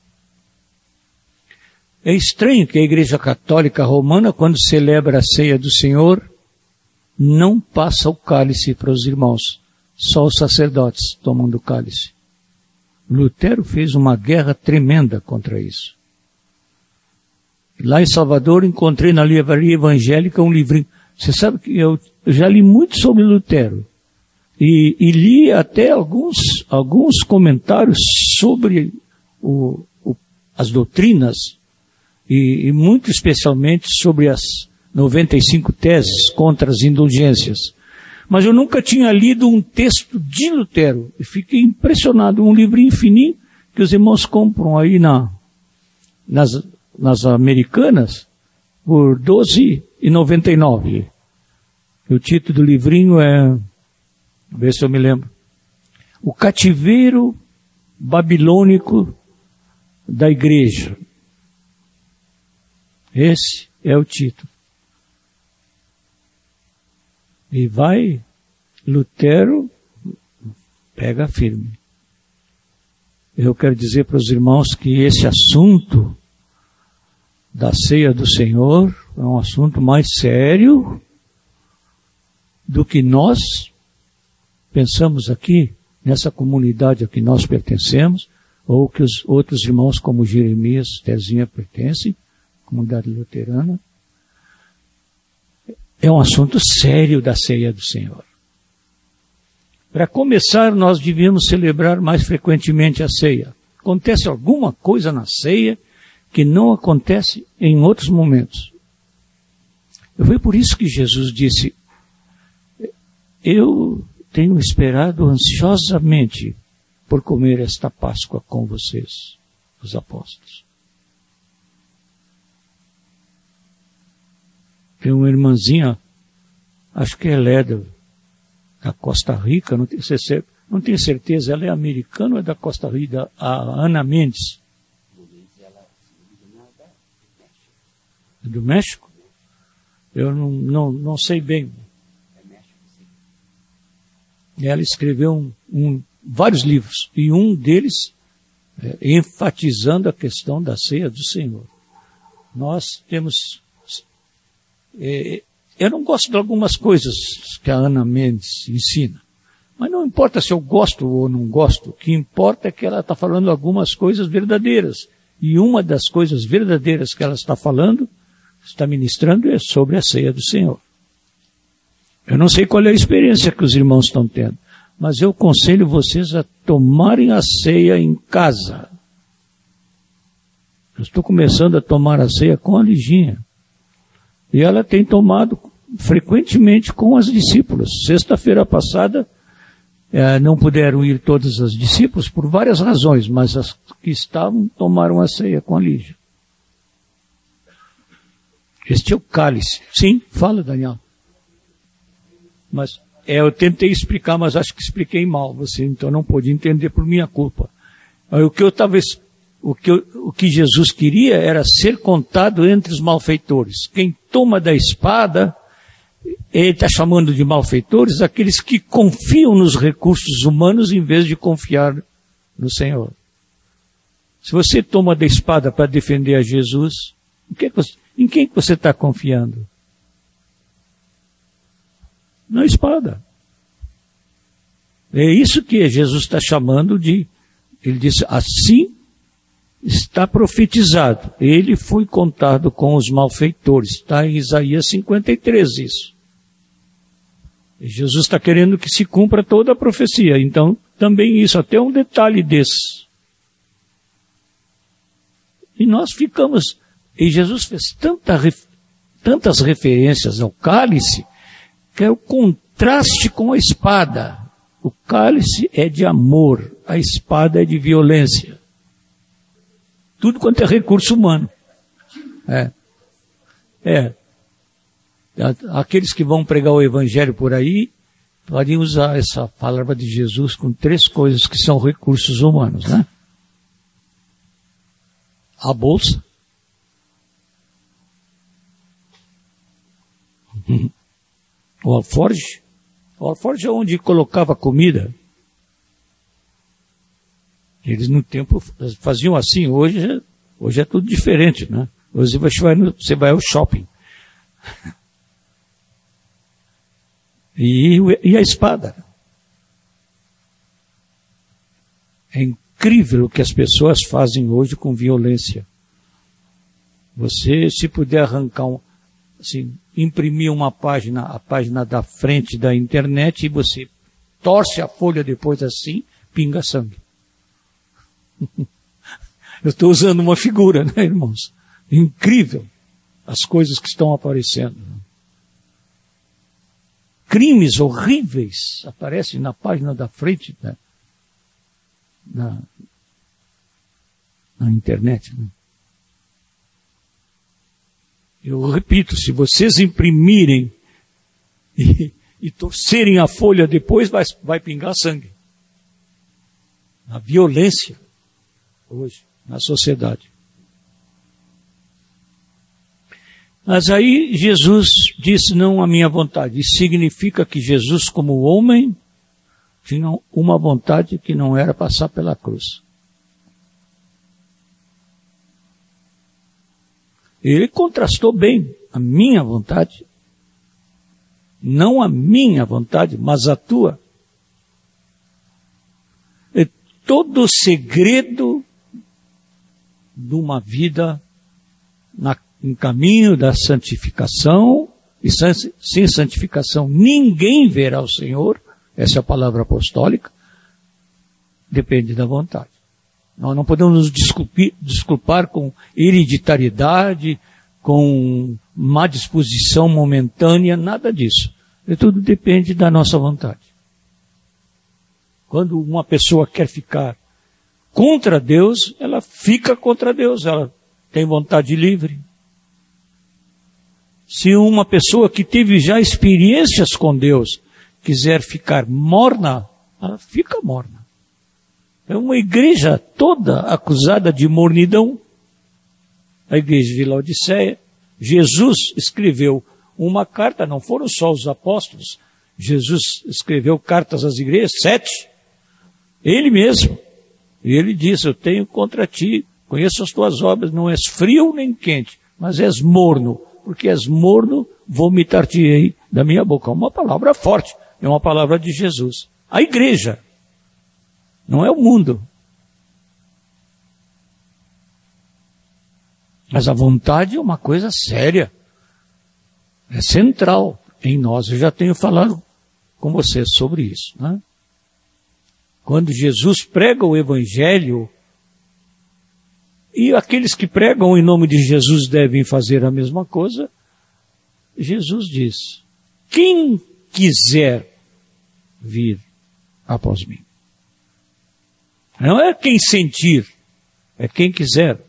É estranho que a Igreja Católica Romana, quando celebra a ceia do Senhor, não passa o cálice para os irmãos. Só os sacerdotes tomam do cálice. Lutero fez uma guerra tremenda contra isso. Lá em Salvador, encontrei na livraria evangélica um livrinho. Você sabe que eu já li muito sobre Lutero. E, e li até alguns, alguns comentários sobre o, o, as doutrinas, e, e muito especialmente sobre as, noventa e cinco teses contra as indulgências. Mas eu nunca tinha lido um texto de Lutero. E fiquei impressionado. Um livrinho fininho que os irmãos compram aí na, nas, nas americanas por doze reais e noventa e nove centavos. O título do livrinho é, ver se eu me lembro, O Cativeiro Babilônico da Igreja. Esse é o título. E vai, Lutero pega firme. Eu quero dizer para os irmãos que esse assunto da ceia do Senhor é um assunto mais sério do que nós pensamos aqui, nessa comunidade a que nós pertencemos, ou que os outros irmãos como Jeremias, Tezinha pertencem, comunidade luterana. É um assunto sério da ceia do Senhor. Para começar, nós devíamos celebrar mais frequentemente a ceia. Acontece alguma coisa na ceia que não acontece em outros momentos. Foi por isso que Jesus disse, eu tenho esperado ansiosamente por comer esta Páscoa com vocês, os apóstolos. Tem uma irmãzinha, acho que ela é da, da Costa Rica, não tenho, não tenho certeza, ela é americana ou é da Costa Rica, a Ana Mendes. Do México? Eu não, não, não sei bem. Ela escreveu um, um, vários livros, e um deles é, enfatizando a questão da ceia do Senhor. Nós temos... É, eu não gosto de algumas coisas que a Ana Mendes ensina, mas não importa se eu gosto ou não gosto, o que importa é que ela está falando algumas coisas verdadeiras, e uma das coisas verdadeiras que ela está falando, está ministrando, é sobre a ceia do Senhor. Eu não sei qual é a experiência que os irmãos estão tendo, mas eu aconselho vocês a tomarem a ceia em casa. Eu estou começando a tomar a ceia com a Liginha. E ela tem tomado frequentemente com as discípulas. Sexta-feira passada, eh, não puderam ir todas as discípulas por várias razões, mas as que estavam tomaram a ceia com a Lígia. Este é o cálice. Sim, fala, Daniel. Mas é, eu tentei explicar, mas acho que expliquei mal. Você então não pôde entender por minha culpa. O que eu talvez... O que, o que Jesus queria era ser contado entre os malfeitores. Quem toma da espada, ele está chamando de malfeitores aqueles que confiam nos recursos humanos em vez de confiar no Senhor. Se você toma da espada para defender a Jesus, em, que você, em quem você está confiando? Na espada. É isso que Jesus está chamando de, ele disse, assim está profetizado. Ele foi contado com os malfeitores. Está em Isaías cinquenta e três isso. E Jesus está querendo que se cumpra toda a profecia. Então, também isso, até um detalhe desse. E nós ficamos... E Jesus fez tanta, tantas referências ao cálice, que é o contraste com a espada. O cálice é de amor, a espada é de violência. Tudo quanto é recurso humano. É. É. Aqueles que vão pregar o evangelho por aí, podem usar essa palavra de Jesus com três coisas que são recursos humanos, né? A bolsa. O alforje. O alforje é onde colocava comida. Eles no tempo faziam assim, hoje, hoje é tudo diferente, né? Hoje você vai, no, você vai ao shopping. E, e a espada. É incrível o que as pessoas fazem hoje com violência. Você, se puder arrancar, um, assim, imprimir uma página, a página da frente da internet, e você torce a folha depois assim, pinga sangue. Eu estou usando uma figura, né, irmãos? Incrível. as coisas que estão aparecendo. Crimes horríveis aparecem na página da frente da, da, na internet. Eu repito, se vocês imprimirem e, e torcerem a folha depois, vai, vai pingar sangue. A violência hoje na sociedade. Mas aí Jesus disse, não a minha vontade. Isso significa que Jesus, como homem, tinha uma vontade que não era passar pela cruz. Ele contrastou bem a minha vontade, não a minha vontade, mas a tua. É todo o segredo de uma vida na em caminho da santificação, e sem santificação ninguém verá o Senhor, essa é a palavra apostólica, depende da vontade. Nós não podemos nos desculpar, desculpar com hereditariedade, com má disposição momentânea, nada disso. E tudo depende da nossa vontade. Quando uma pessoa quer ficar contra Deus, ela fica contra Deus, ela tem vontade livre. Se uma pessoa que teve já experiências com Deus quiser ficar morna, ela fica morna. É uma igreja toda acusada de mornidão. A igreja de Laodiceia. Jesus escreveu uma carta, não foram só os apóstolos. Jesus escreveu cartas às igrejas, sete. Ele mesmo. E ele disse, eu tenho contra ti, conheço as tuas obras, não és frio nem quente, mas és morno. Porque és morno, vomitar-te-ei da minha boca. Uma palavra forte, é uma palavra de Jesus. A igreja, não é o mundo. Mas a vontade é uma coisa séria, é central em nós. Eu já tenho falado com vocês sobre isso, né? Quando Jesus prega o Evangelho, e aqueles que pregam em nome de Jesus devem fazer a mesma coisa, Jesus diz, quem quiser vir após mim. Não é quem sentir, é quem quiser.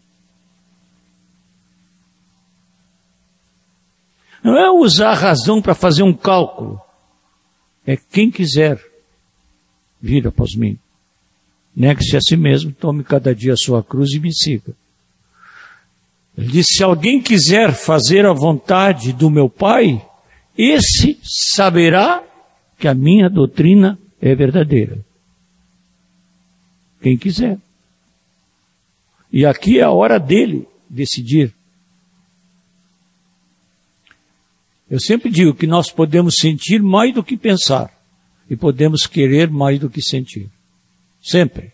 Não é usar a razão para fazer um cálculo, é quem quiser vir após mim. Negue-se a si mesmo, tome cada dia a sua cruz e me siga. Ele disse, se alguém quiser fazer a vontade do meu Pai, esse saberá que a minha doutrina é verdadeira. Quem quiser. E aqui é a hora dele decidir. Eu sempre digo que nós podemos sentir mais do que pensar. E podemos querer mais do que sentir. Sempre.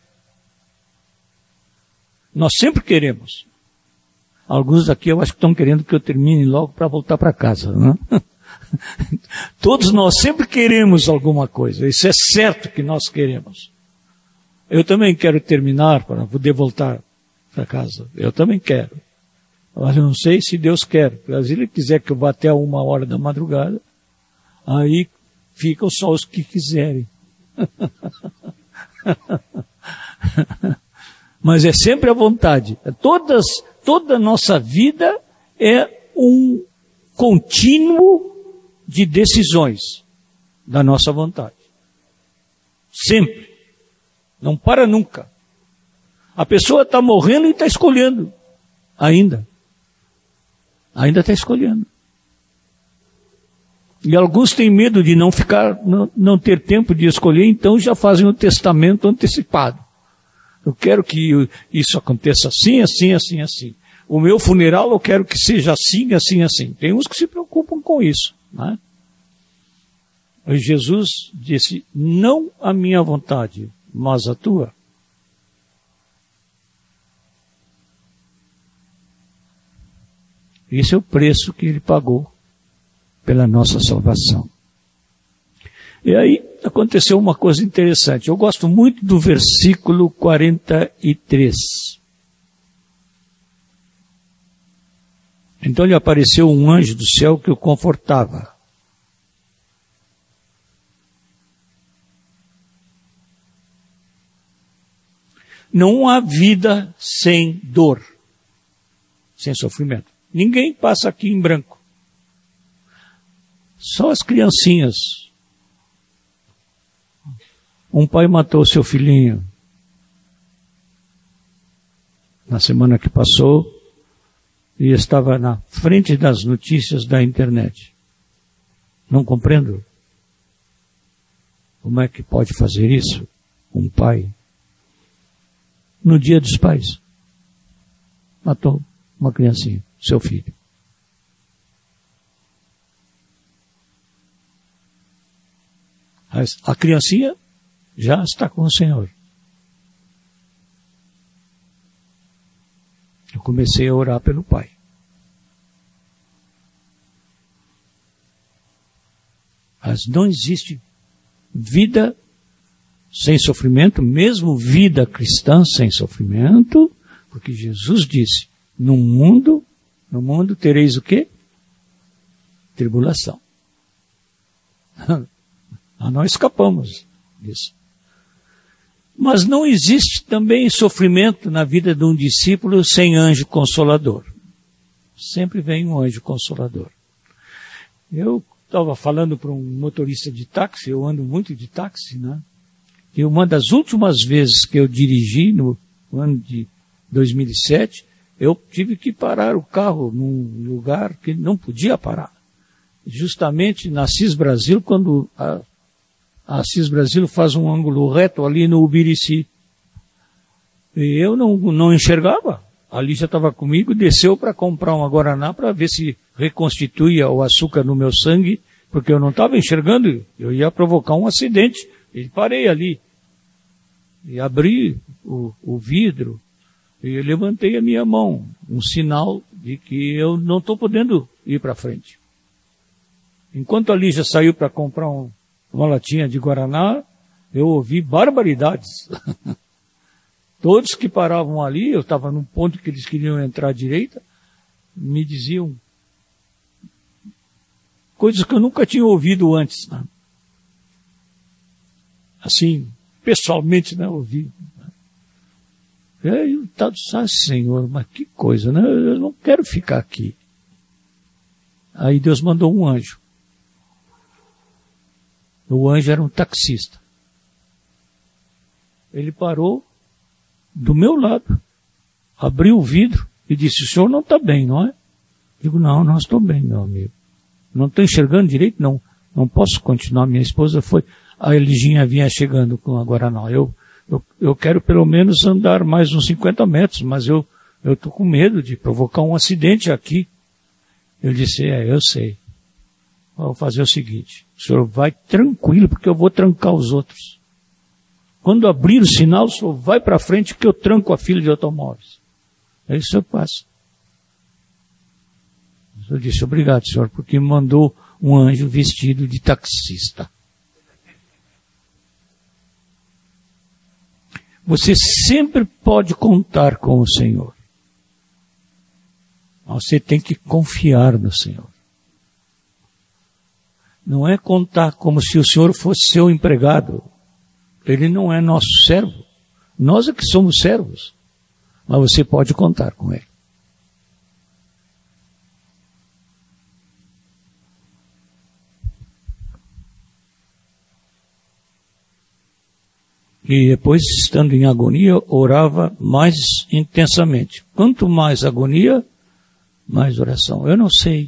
Nós sempre queremos. Alguns aqui eu acho que estão querendo que eu termine logo para voltar para casa, né? Todos nós sempre queremos alguma coisa. Isso é certo que nós queremos. Eu também quero terminar para poder voltar para casa. Eu também quero. Mas eu não sei se Deus quer. Se Ele quiser que eu vá até uma hora da madrugada, aí ficam só os que quiserem. Mas é sempre a vontade. Todas, toda a nossa vida é um contínuo de decisões da nossa vontade. Sempre. Não para nunca. A pessoa está morrendo e está escolhendo. Ainda. Ainda está escolhendo. E alguns têm medo de não ficar, não, não ter tempo de escolher, então já fazem o testamento antecipado. Eu quero que isso aconteça assim, assim, assim, assim. O meu funeral eu quero que seja assim, assim, assim. Tem uns que se preocupam com isso, né? Mas Jesus disse, não a minha vontade, mas a tua. Esse é o preço que ele pagou pela nossa salvação. E aí aconteceu uma coisa interessante. Eu gosto muito do versículo quarenta e três. Então lhe apareceu um anjo do céu que o confortava. Não há vida sem dor, sem sofrimento. Ninguém passa aqui em branco. Só as criancinhas. Um pai matou seu filhinho. Na semana que passou, e estava na frente das notícias da internet. Não compreendo. Como é que pode fazer isso? Um pai. No dia dos pais, matou uma criancinha, seu filho. Mas a criancinha já está com o Senhor. Eu comecei a orar pelo pai. Mas não existe vida sem sofrimento, mesmo vida cristã sem sofrimento, porque Jesus disse, no mundo, no mundo tereis o quê? Tribulação. Nós escapamos disso. Mas não existe também sofrimento na vida de um discípulo sem anjo consolador. Sempre vem um anjo consolador. Eu estava falando para um motorista de táxi, eu ando muito de táxi, né? E uma das últimas vezes que eu dirigi, no ano de dois mil e sete, eu tive que parar o carro num lugar que não podia parar. Justamente na Assis Brasil, quando a, a Assis Brasil faz um ângulo reto ali no Ubirici. E eu não, não enxergava. A Lígia estava comigo, desceu para comprar uma Guaraná para ver se reconstituía o açúcar no meu sangue, porque eu não estava enxergando, eu ia provocar um acidente. E parei ali, e abri o, o vidro, e levantei a minha mão, um sinal de que eu não estou podendo ir para frente. Enquanto a Lígia saiu para comprar um, uma latinha de Guaraná, eu ouvi barbaridades. Todos que paravam ali, eu estava num ponto que eles queriam entrar à direita, me diziam coisas que eu nunca tinha ouvido antes, né? Assim, pessoalmente, né, ouvi. Eu estava dizendo, ah, Senhor, mas que coisa, né? Eu não quero ficar aqui. Aí Deus mandou um anjo. O anjo era um taxista. Ele parou do meu lado, abriu o vidro e disse, o senhor não está bem, não é? Digo, não, não estou bem, meu amigo. Não estou enxergando direito, não. Não posso continuar. Minha esposa foi... A Eliginha vinha chegando com a Guaraná. Eu, eu, eu quero pelo menos andar mais uns cinquenta metros, mas eu eu estou com medo de provocar um acidente aqui. Eu disse, é, eu sei. Vou fazer o seguinte, o senhor vai tranquilo, porque eu vou trancar os outros. Quando abrir o sinal, o senhor vai para frente, que eu tranco a fila de automóveis. Aí o senhor passa. Eu disse, obrigado, senhor, porque me mandou um anjo vestido de taxista. Você sempre pode contar com o Senhor. Você tem que confiar no Senhor. Não é contar como se o Senhor fosse seu empregado. Ele não é nosso servo. Nós é que somos servos. Mas você pode contar com Ele. E depois, estando em agonia, orava mais intensamente. Quanto mais agonia, mais oração. Eu não sei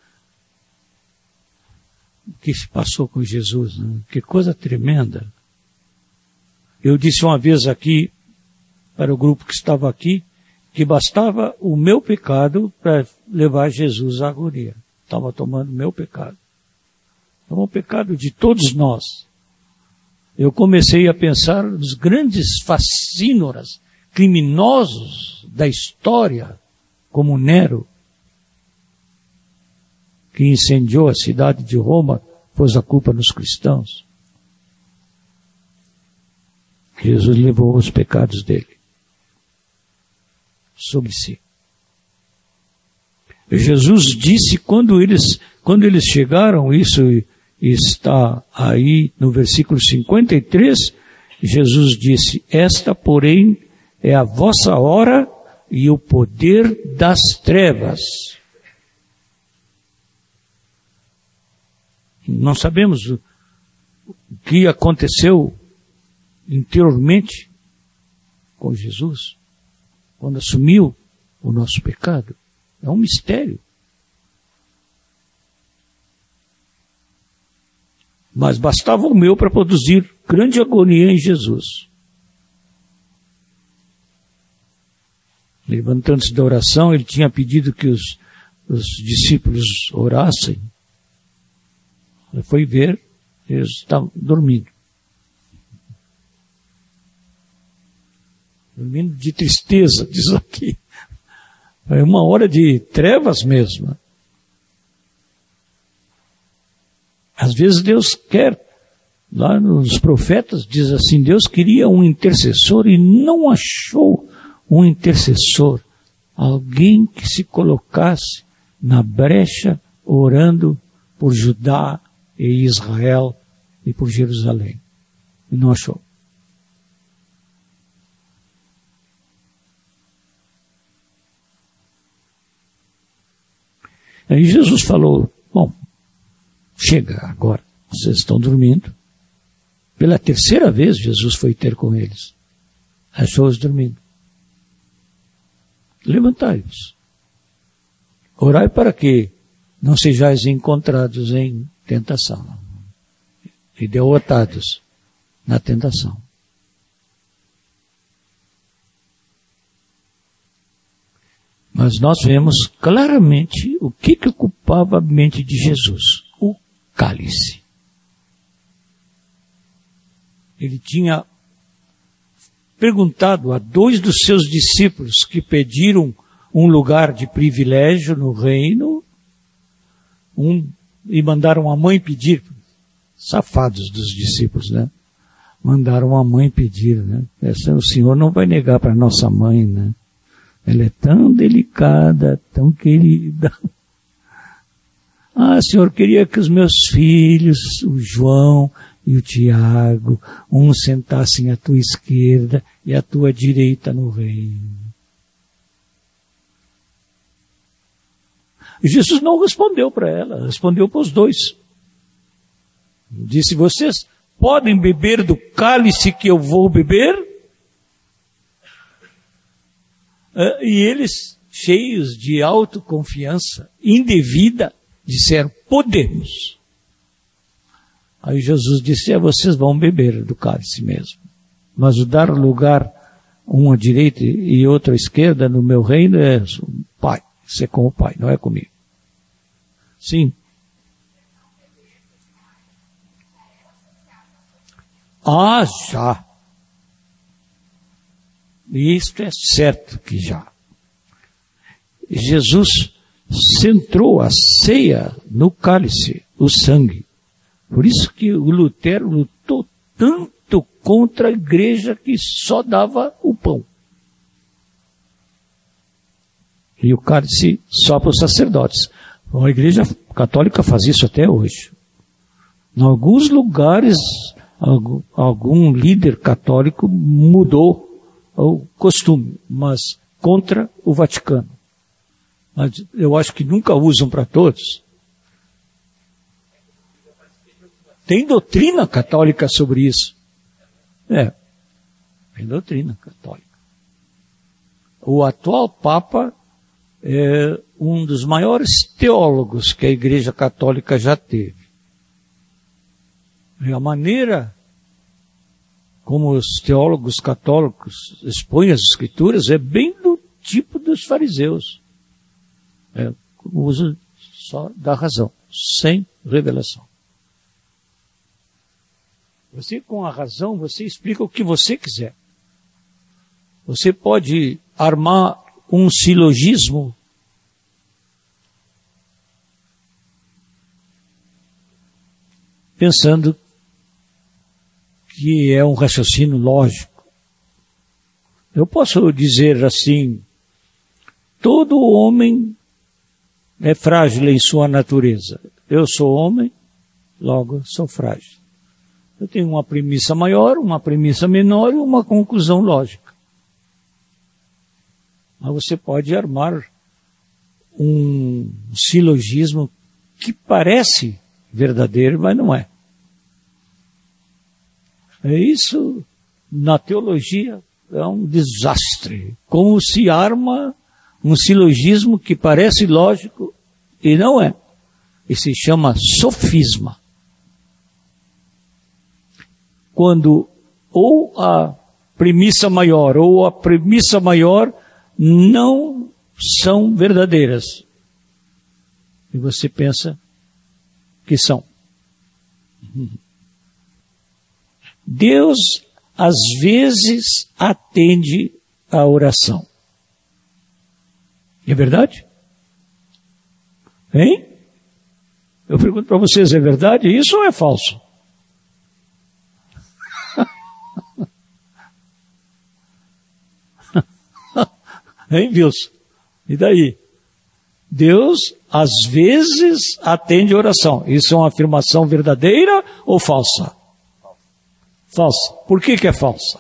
o que se passou com Jesus, né? Que coisa tremenda. Eu disse uma vez aqui, para o grupo que estava aqui, que bastava o meu pecado para levar Jesus à agonia. Estava tomando o meu pecado. É um pecado de todos nós. Eu comecei a pensar nos grandes facínoras, criminosos da história, como Nero, que incendiou a cidade de Roma, pôs a culpa nos cristãos. Jesus levou os pecados dele sobre si. Jesus disse, quando eles, quando eles chegaram, isso está aí no versículo cinquenta e três, Jesus disse, esta, porém, é a vossa hora e o poder das trevas. Não sabemos o que aconteceu interiormente com Jesus, quando assumiu o nosso pecado. É um mistério. Mas bastava o meu para produzir grande agonia em Jesus. Levantando-se da oração, ele tinha pedido que os, os discípulos orassem. Ele foi ver, eles estavam dormindo. Dormindo de tristeza, diz aqui. É uma hora de trevas mesmo. Às vezes Deus quer, lá nos profetas diz assim, Deus queria um intercessor e não achou um intercessor. Alguém que se colocasse na brecha orando por Judá e Israel e por Jerusalém. E não achou. Aí Jesus falou, bom, chega agora, vocês estão dormindo. Pela terceira vez Jesus foi ter com eles. Achou-os dormindo. Levantai-vos. Orai para que não sejais encontrados em tentação. E derrotados na tentação. Mas nós vemos claramente o que, que ocupava a mente de Jesus. O cálice. Ele tinha perguntado a dois dos seus discípulos que pediram um lugar de privilégio no reino, um, e mandaram a mãe pedir, safados dos discípulos, né? Mandaram a mãe pedir, né? Essa, o Senhor não vai negar para nossa mãe, né? Ela é tão delicada, tão querida. Ah, Senhor, queria que os meus filhos, o João e o Tiago, um sentassem à tua esquerda e à tua direita no reino. E Jesus não respondeu para ela, respondeu para os dois. Disse, vocês podem beber do cálice que eu vou beber? Uh, e eles, cheios de autoconfiança indevida, disseram, podemos. Aí Jesus disse, é, vocês vão beber do cálice mesmo. Mas o dar lugar, um à direita e outro à esquerda no meu reino é o Pai. Isso é com o Pai, não é comigo. Sim. Ah, já. Isto é certo que já. Jesus centrou a ceia no cálice, o sangue. Por isso que o Lutero lutou tanto contra a igreja que só dava o pão. E o cálice só para os sacerdotes. A igreja católica faz isso até hoje. Em alguns lugares, algum, algum líder católico mudou o costume, mas contra o Vaticano. Mas eu acho que nunca usam para todos. Tem doutrina católica sobre isso. É, tem doutrina católica. O atual Papa é um dos maiores teólogos que a Igreja Católica já teve. E a maneira como os teólogos católicos expõem as Escrituras é bem do tipo dos fariseus. É o uso só da razão, sem revelação. Você, com a razão, você explica o que você quiser. Você pode armar um silogismo pensando que é um raciocínio lógico. Eu posso dizer assim, todo homem é frágil em sua natureza. Eu sou homem, logo sou frágil. Eu tenho uma premissa maior, uma premissa menor e uma conclusão lógica. Mas você pode armar um silogismo que parece verdadeiro, mas não é. É isso, na teologia, é um desastre. Como se arma um silogismo que parece lógico e não é. E se chama sofisma. Quando ou a premissa maior ou a premissa maior não são verdadeiras. E você pensa que são. Deus, às vezes, atende a oração. É verdade? Hein? Eu pergunto para vocês, é verdade isso ou é falso? Hein, Wilson? E daí? Deus, às vezes, atende a oração. Isso é uma afirmação verdadeira ou falsa? Falsa. Por que que é falsa?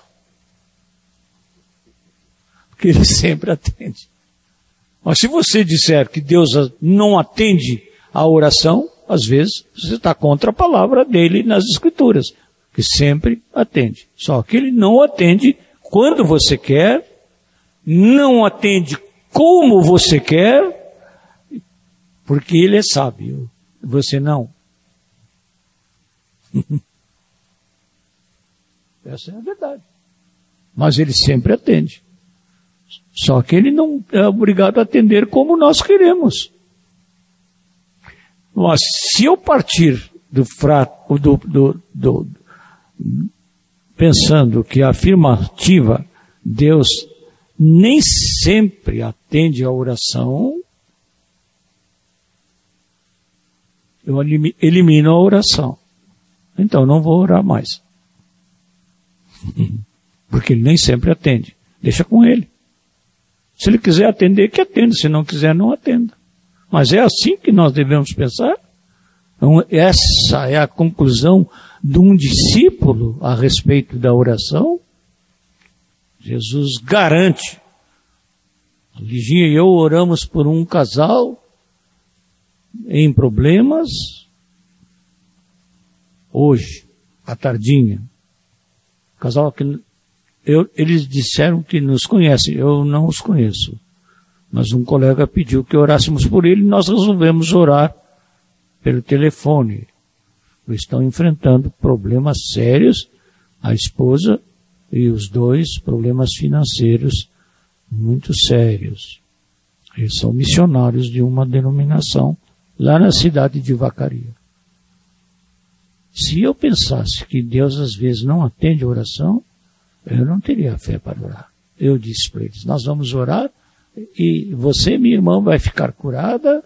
Porque Ele sempre atende. Mas se você disser que Deus não atende a oração, às vezes você está contra a palavra dele nas Escrituras, que sempre atende. Só que Ele não atende quando você quer, não atende como você quer, porque Ele é sábio, você não. Essa é a verdade. Mas Ele sempre atende. Só que Ele não é obrigado a atender como nós queremos. Mas se eu partir do fraco, do, do, do, pensando que a afirmativa, Deus nem sempre atende a oração, eu elimino a oração. Então não vou orar mais. Porque Ele nem sempre atende. Deixa com Ele. Se Ele quiser atender, que atenda. Se não quiser, não atenda. Mas é assim que nós devemos pensar. Então, essa é a conclusão de um discípulo a respeito da oração. Jesus garante. A Liginha e eu oramos por um casal em problemas hoje, à tardinha. Casal que eu, eles disseram que nos conhecem, eu não os conheço. Mas um colega pediu que orássemos por ele e nós resolvemos orar pelo telefone. Eles estão enfrentando problemas sérios, a esposa e os dois, problemas financeiros muito sérios. Eles são missionários de uma denominação lá na cidade de Vacaria. Se eu pensasse que Deus às vezes não atende a oração, eu não teria fé para orar. Eu disse para eles, nós vamos orar e você, minha irmã, vai ficar curada,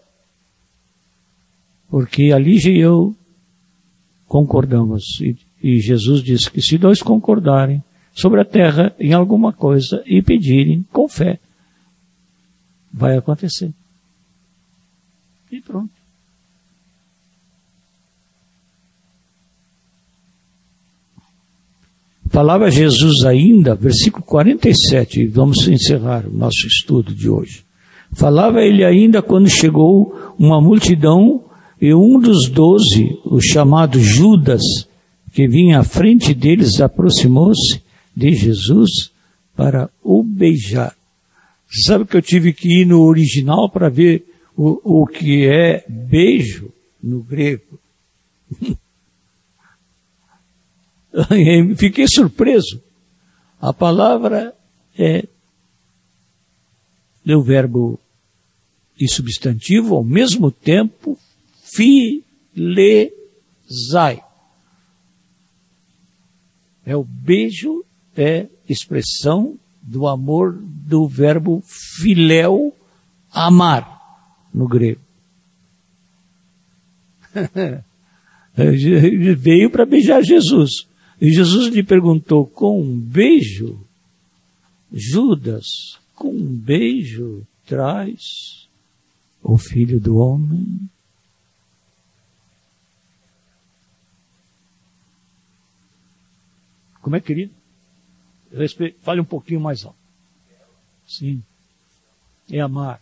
porque a Lígia e eu concordamos. E, e Jesus disse que se dois concordarem sobre a terra em alguma coisa e pedirem com fé, vai acontecer. E pronto. Falava Jesus ainda, versículo quarenta e sete, e vamos encerrar o nosso estudo de hoje. Falava ele ainda quando chegou uma multidão e um dos doze, o chamado Judas, que vinha à frente deles, aproximou-se de Jesus para o beijar. Você sabe que eu tive que ir no original para ver o, o que é beijo no grego? Fiquei surpreso. A palavra é o verbo e substantivo ao mesmo tempo, filezai. É o beijo, é expressão do amor do verbo filéu, amar, no grego. Veio para beijar Jesus. E Jesus lhe perguntou, com um beijo, Judas, com um beijo traz o Filho do Homem. Como é, querido? Respe... Fale um pouquinho mais alto. Sim. É amar.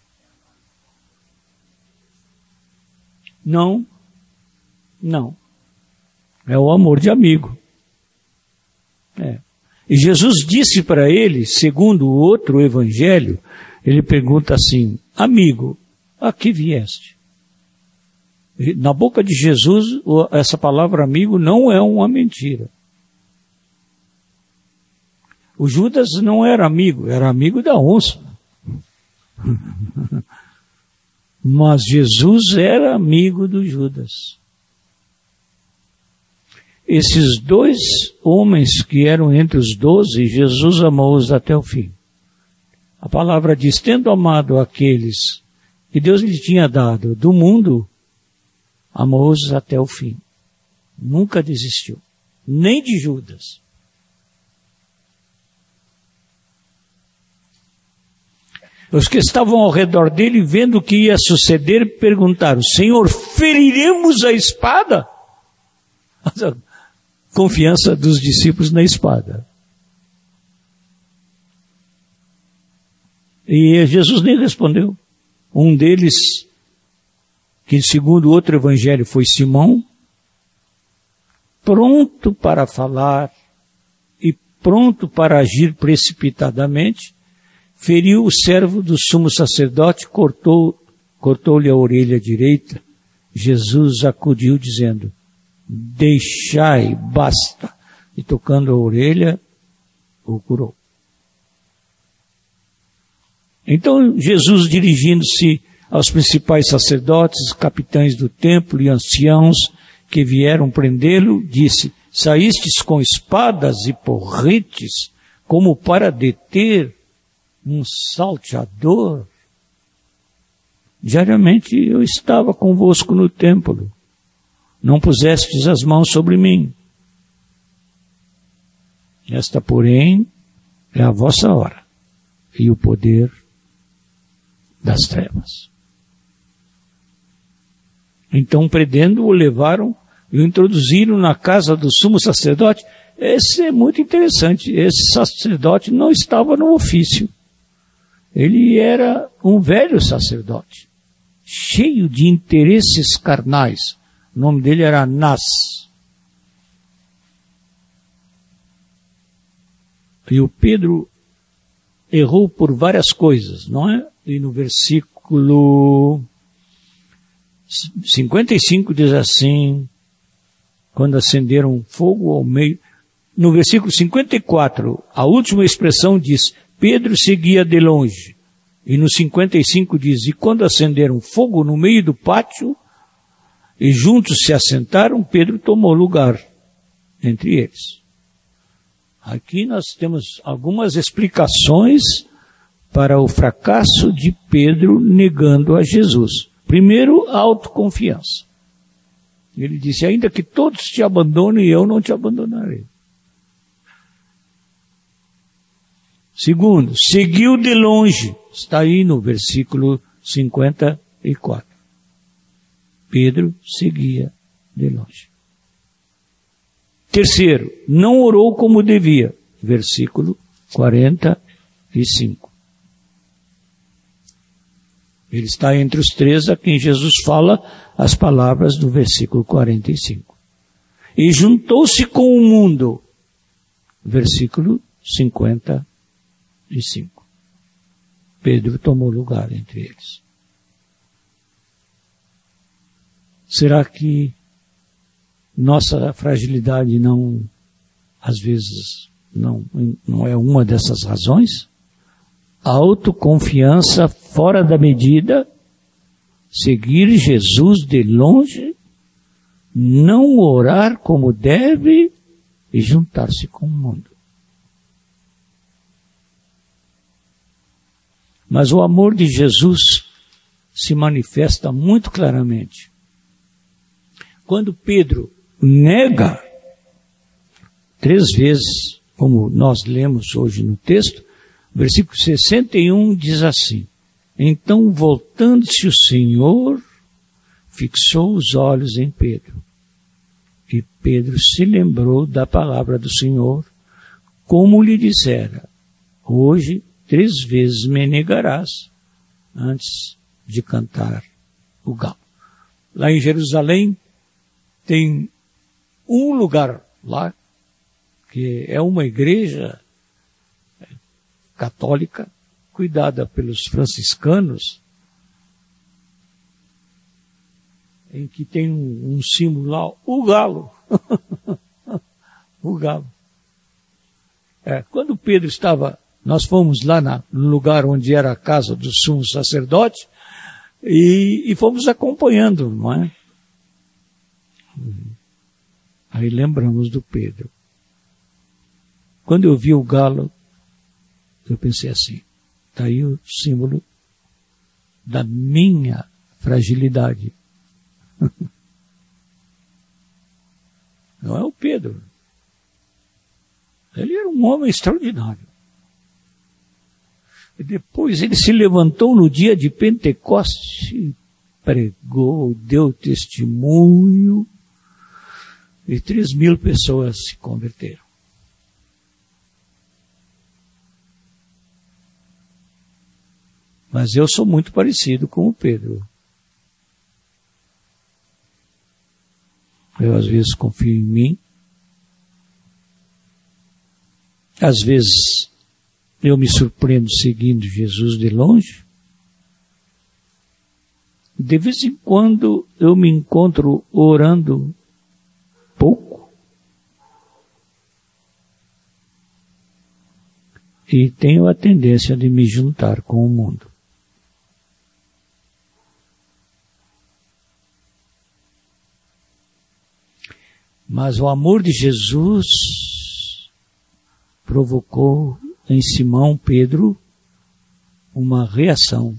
Não. Não. É o amor de amigo. É. E Jesus disse para ele, segundo o outro evangelho, ele pergunta assim: amigo, a que vieste? E na boca de Jesus, essa palavra amigo não é uma mentira. O Judas não era amigo, era amigo da onça. Mas Jesus era amigo do Judas. Esses dois homens que eram entre os doze, Jesus amou-os até o fim. A palavra diz, tendo amado aqueles que Deus lhe tinha dado do mundo, amou-os até o fim. Nunca desistiu, nem de Judas. Os que estavam ao redor dele, vendo o que ia suceder, perguntaram, Senhor, feriremos a espada? A confiança dos discípulos na espada. E Jesus nem respondeu. Um deles, que segundo outro evangelho foi Simão, pronto para falar e pronto para agir precipitadamente, feriu o servo do sumo sacerdote, cortou, cortou-lhe a orelha direita. Jesus acudiu dizendo, deixai, basta. E tocando a orelha, o curou. Então Jesus, dirigindo-se aos principais sacerdotes, capitães do templo e anciãos que vieram prendê-lo, disse, saístes com espadas e porretes, como para deter um salteador? Diariamente eu estava convosco no templo. Não pusestes as mãos sobre mim. Esta, porém, é a vossa hora e o poder das trevas. Então, prendendo-o, levaram e o introduziram na casa do sumo sacerdote. Esse é muito interessante. Esse sacerdote não estava no ofício. Ele era um velho sacerdote, cheio de interesses carnais. O nome dele era Anás. E o Pedro errou por várias coisas, não é? E no versículo cinquenta e cinco diz assim, quando acenderam fogo ao meio. No versículo cinquenta e quatro, a última expressão diz, Pedro seguia de longe. E no cinquenta e cinco diz, e quando acenderam fogo no meio do pátio, e juntos se assentaram, Pedro tomou lugar entre eles. Aqui nós temos algumas explicações para o fracasso de Pedro negando a Jesus. Primeiro, a autoconfiança. Ele disse, ainda que todos te abandonem, eu não te abandonarei. Segundo, seguiu de longe. Está aí no versículo cinquenta e quatro. Pedro seguia de longe. Terceiro, não orou como devia. Versículo quarenta e cinco. Ele está entre os três a quem Jesus fala as palavras do versículo quarenta e cinco. E juntou-se com o mundo. Versículo cinquenta e cinco. Pedro tomou lugar entre eles. Será que nossa fragilidade não, às vezes, não, não é uma dessas razões? A autoconfiança fora da medida, seguir Jesus de longe, não orar como deve e juntar-se com o mundo. Mas o amor de Jesus se manifesta muito claramente. Quando Pedro nega três vezes, como nós lemos hoje no texto, versículo sessenta e um diz assim, Então, voltando-se o Senhor, fixou os olhos em Pedro. E Pedro se lembrou da palavra do Senhor, como lhe dissera: hoje três vezes me negarás antes de cantar o galo. Lá em Jerusalém tem um lugar lá, que é uma igreja católica, cuidada pelos franciscanos, em que tem um, um símbolo lá, o galo. O galo. É, quando Pedro estava, nós fomos lá na, no lugar onde era a casa do sumo sacerdote, e, e fomos acompanhando, não é? Aí lembramos do Pedro. Quando eu vi o galo, eu pensei assim, está aí o símbolo da minha fragilidade. Não é o Pedro. Ele era um homem extraordinário. E depois ele se levantou no dia de Pentecoste, pregou, deu testemunho, e três mil pessoas se converteram. Mas eu sou muito parecido com o Pedro. Eu às vezes confio em mim. Às vezes eu me surpreendo seguindo Jesus de longe. De vez em quando eu me encontro orando pouco. E tenho a tendência de me juntar com o mundo. Mas o amor de Jesus provocou em Simão Pedro uma reação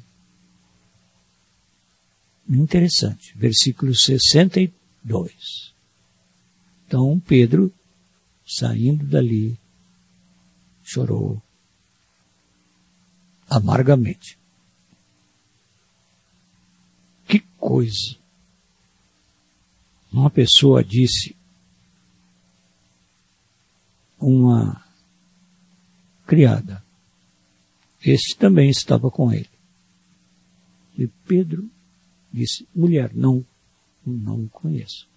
interessante. Versículo sessenta e dois. Então Pedro, saindo dali, chorou amargamente. Que coisa! Uma pessoa disse, uma criada, esse também estava com ele. E Pedro disse, mulher, não, não conheço.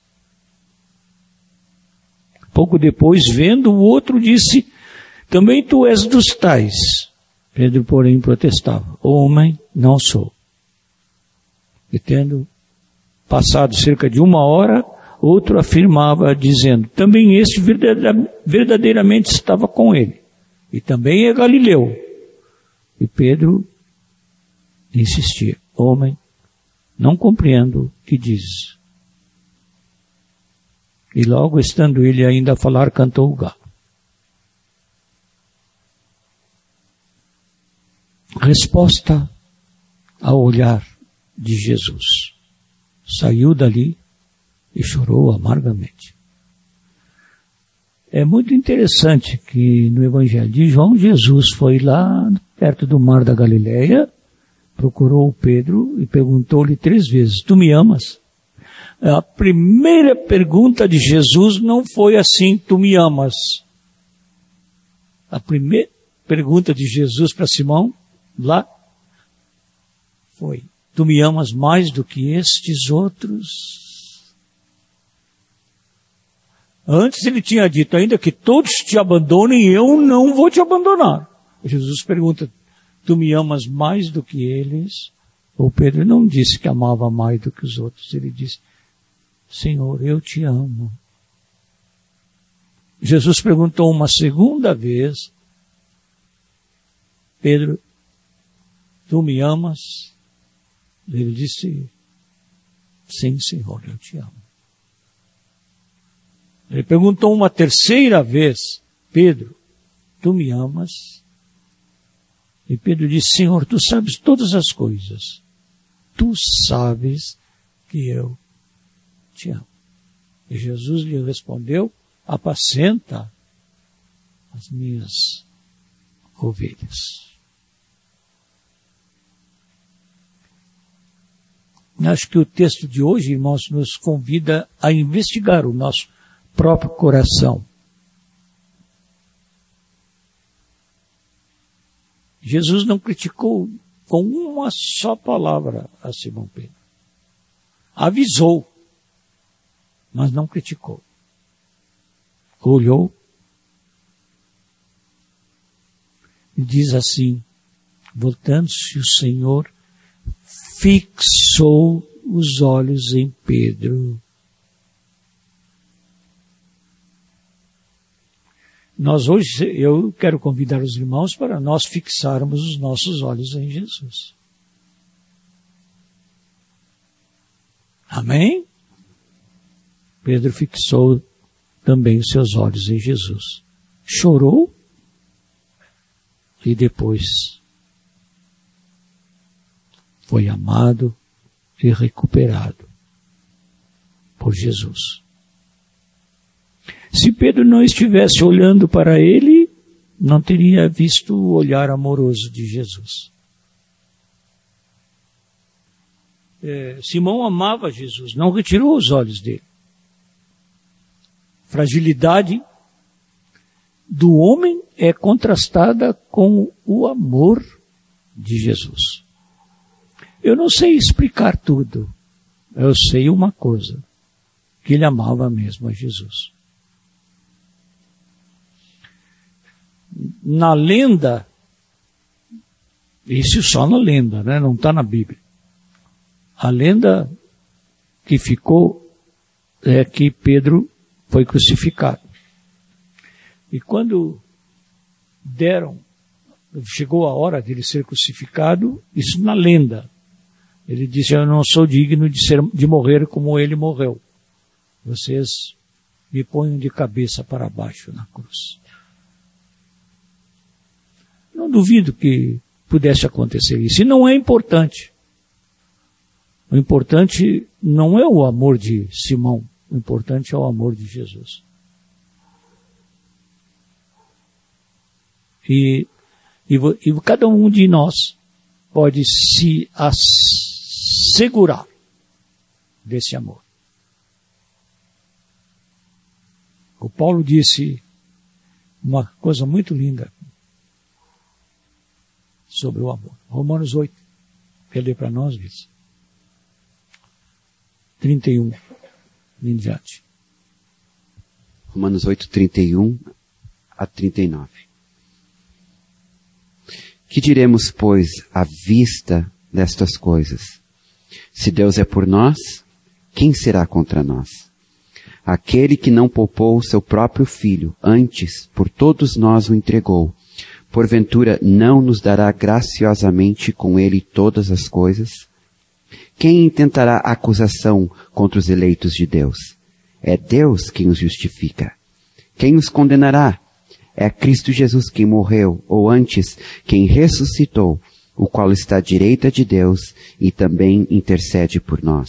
Pouco depois, vendo, o outro disse, também tu és dos tais. Pedro, porém, protestava, homem, não sou. E tendo passado cerca de uma hora, outro afirmava, dizendo, também este verdadeiramente estava com ele. E também é Galileu. E Pedro insistia, homem, não compreendo o que dizes. E logo, estando ele ainda a falar, cantou o galo. Resposta ao olhar de Jesus. Saiu dali e chorou amargamente. É muito interessante que no Evangelho de João, Jesus foi lá perto do mar da Galileia, procurou o Pedro e perguntou-lhe três vezes, tu me amas? A primeira pergunta de Jesus não foi assim, tu me amas? A primeira pergunta de Jesus para Simão, lá, foi, tu me amas mais do que estes outros? Antes ele tinha dito, ainda que todos te abandonem, eu não vou te abandonar. Jesus pergunta, tu me amas mais do que eles? O Pedro não disse que amava mais do que os outros. Ele disse, Senhor, eu te amo. Jesus perguntou uma segunda vez, Pedro, tu me amas? Ele disse, sim, Senhor, eu te amo. Ele perguntou uma terceira vez, Pedro, tu me amas? E Pedro disse, Senhor, tu sabes todas as coisas. Tu sabes que eu te amo. E Jesus lhe respondeu, apacenta as minhas ovelhas. Acho que o texto de hoje, irmãos, nos convida a investigar o nosso próprio coração. Jesus não criticou com uma só palavra a Simão Pedro. Avisou, mas não criticou. Olhou e diz assim, voltando-se o Senhor, fixou os olhos em Pedro. Nós hoje, eu quero convidar os irmãos para nós fixarmos os nossos olhos em Jesus. Amém? Pedro fixou também os seus olhos em Jesus. Chorou e depois foi amado e recuperado por Jesus. Se Pedro não estivesse olhando para ele, não teria visto o olhar amoroso de Jesus. É, Simão amava Jesus, não retirou os olhos dele. Fragilidade do homem é contrastada com o amor de Jesus. Eu não sei explicar tudo. Eu sei uma coisa, que ele amava mesmo a Jesus. Na lenda, isso só na lenda, né? Não está na Bíblia. A lenda que ficou é que Pedro foi crucificado. E quando deram, chegou a hora dele ser crucificado, isso na lenda. Ele disse, eu não sou digno de, ser, de morrer como ele morreu. Vocês me ponham de cabeça para baixo na cruz. Não duvido que pudesse acontecer isso. E não é importante. O importante não é o amor de Simão. O importante é o amor de Jesus. E, e, e cada um de nós pode se assegurar desse amor. O Paulo disse uma coisa muito linda sobre o amor. Romanos oito. Quer ler para nós, Vitor? trinta e um. Em diante. Romanos oito, trinta e um a trinta e nove. Que diremos, pois, à vista destas coisas? Se Deus é por nós, quem será contra nós? Aquele que não poupou o seu próprio filho, antes por todos nós o entregou, porventura não nos dará graciosamente com ele todas as coisas? Quem intentará acusação contra os eleitos de Deus? É Deus quem os justifica. Quem os condenará? É Cristo Jesus quem morreu, ou antes, quem ressuscitou, o qual está à direita de Deus e também intercede por nós.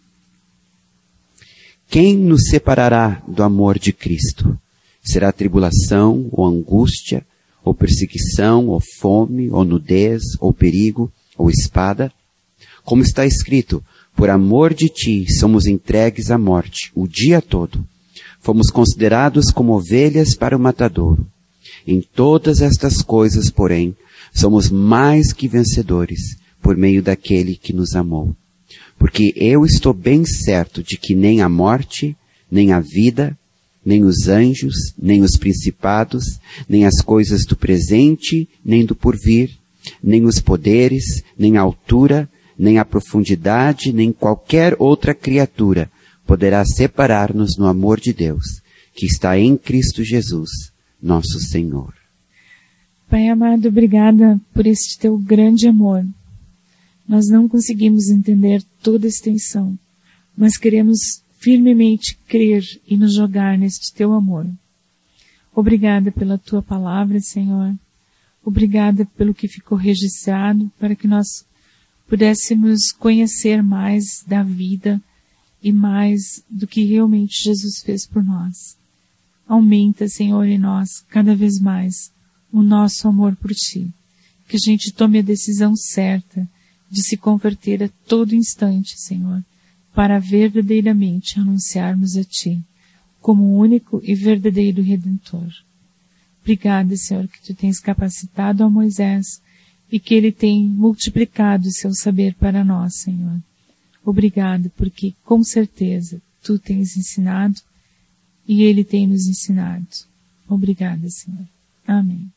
Quem nos separará do amor de Cristo? Será tribulação, ou angústia, ou perseguição, ou fome, ou nudez, ou perigo, ou espada? Como está escrito, por amor de ti somos entregues à morte o dia todo. Fomos considerados como ovelhas para o matadouro. Em todas estas coisas, porém, somos mais que vencedores por meio daquele que nos amou. Porque eu estou bem certo de que nem a morte, nem a vida, nem os anjos, nem os principados, nem as coisas do presente, nem do porvir, nem os poderes, nem a altura, nem a profundidade, nem qualquer outra criatura poderá separar-nos no amor de Deus, que está em Cristo Jesus, nosso Senhor. Pai amado, obrigada por este teu grande amor. Nós não conseguimos entender toda a extensão, mas queremos firmemente crer e nos jogar neste teu amor. Obrigada pela tua palavra, Senhor. Obrigada pelo que ficou registrado, para que nós pudéssemos conhecer mais da vida e mais do que realmente Jesus fez por nós. Aumenta, Senhor, em nós cada vez mais o nosso amor por Ti. Que a gente tome a decisão certa de se converter a todo instante, Senhor, para verdadeiramente anunciarmos a Ti como o único e verdadeiro Redentor. Obrigada, Senhor, que Tu tens capacitado a Moisés e que Ele tem multiplicado o seu saber para nós, Senhor. Obrigado, porque com certeza Tu tens ensinado e Ele tem nos ensinado. Obrigada, Senhor. Amém.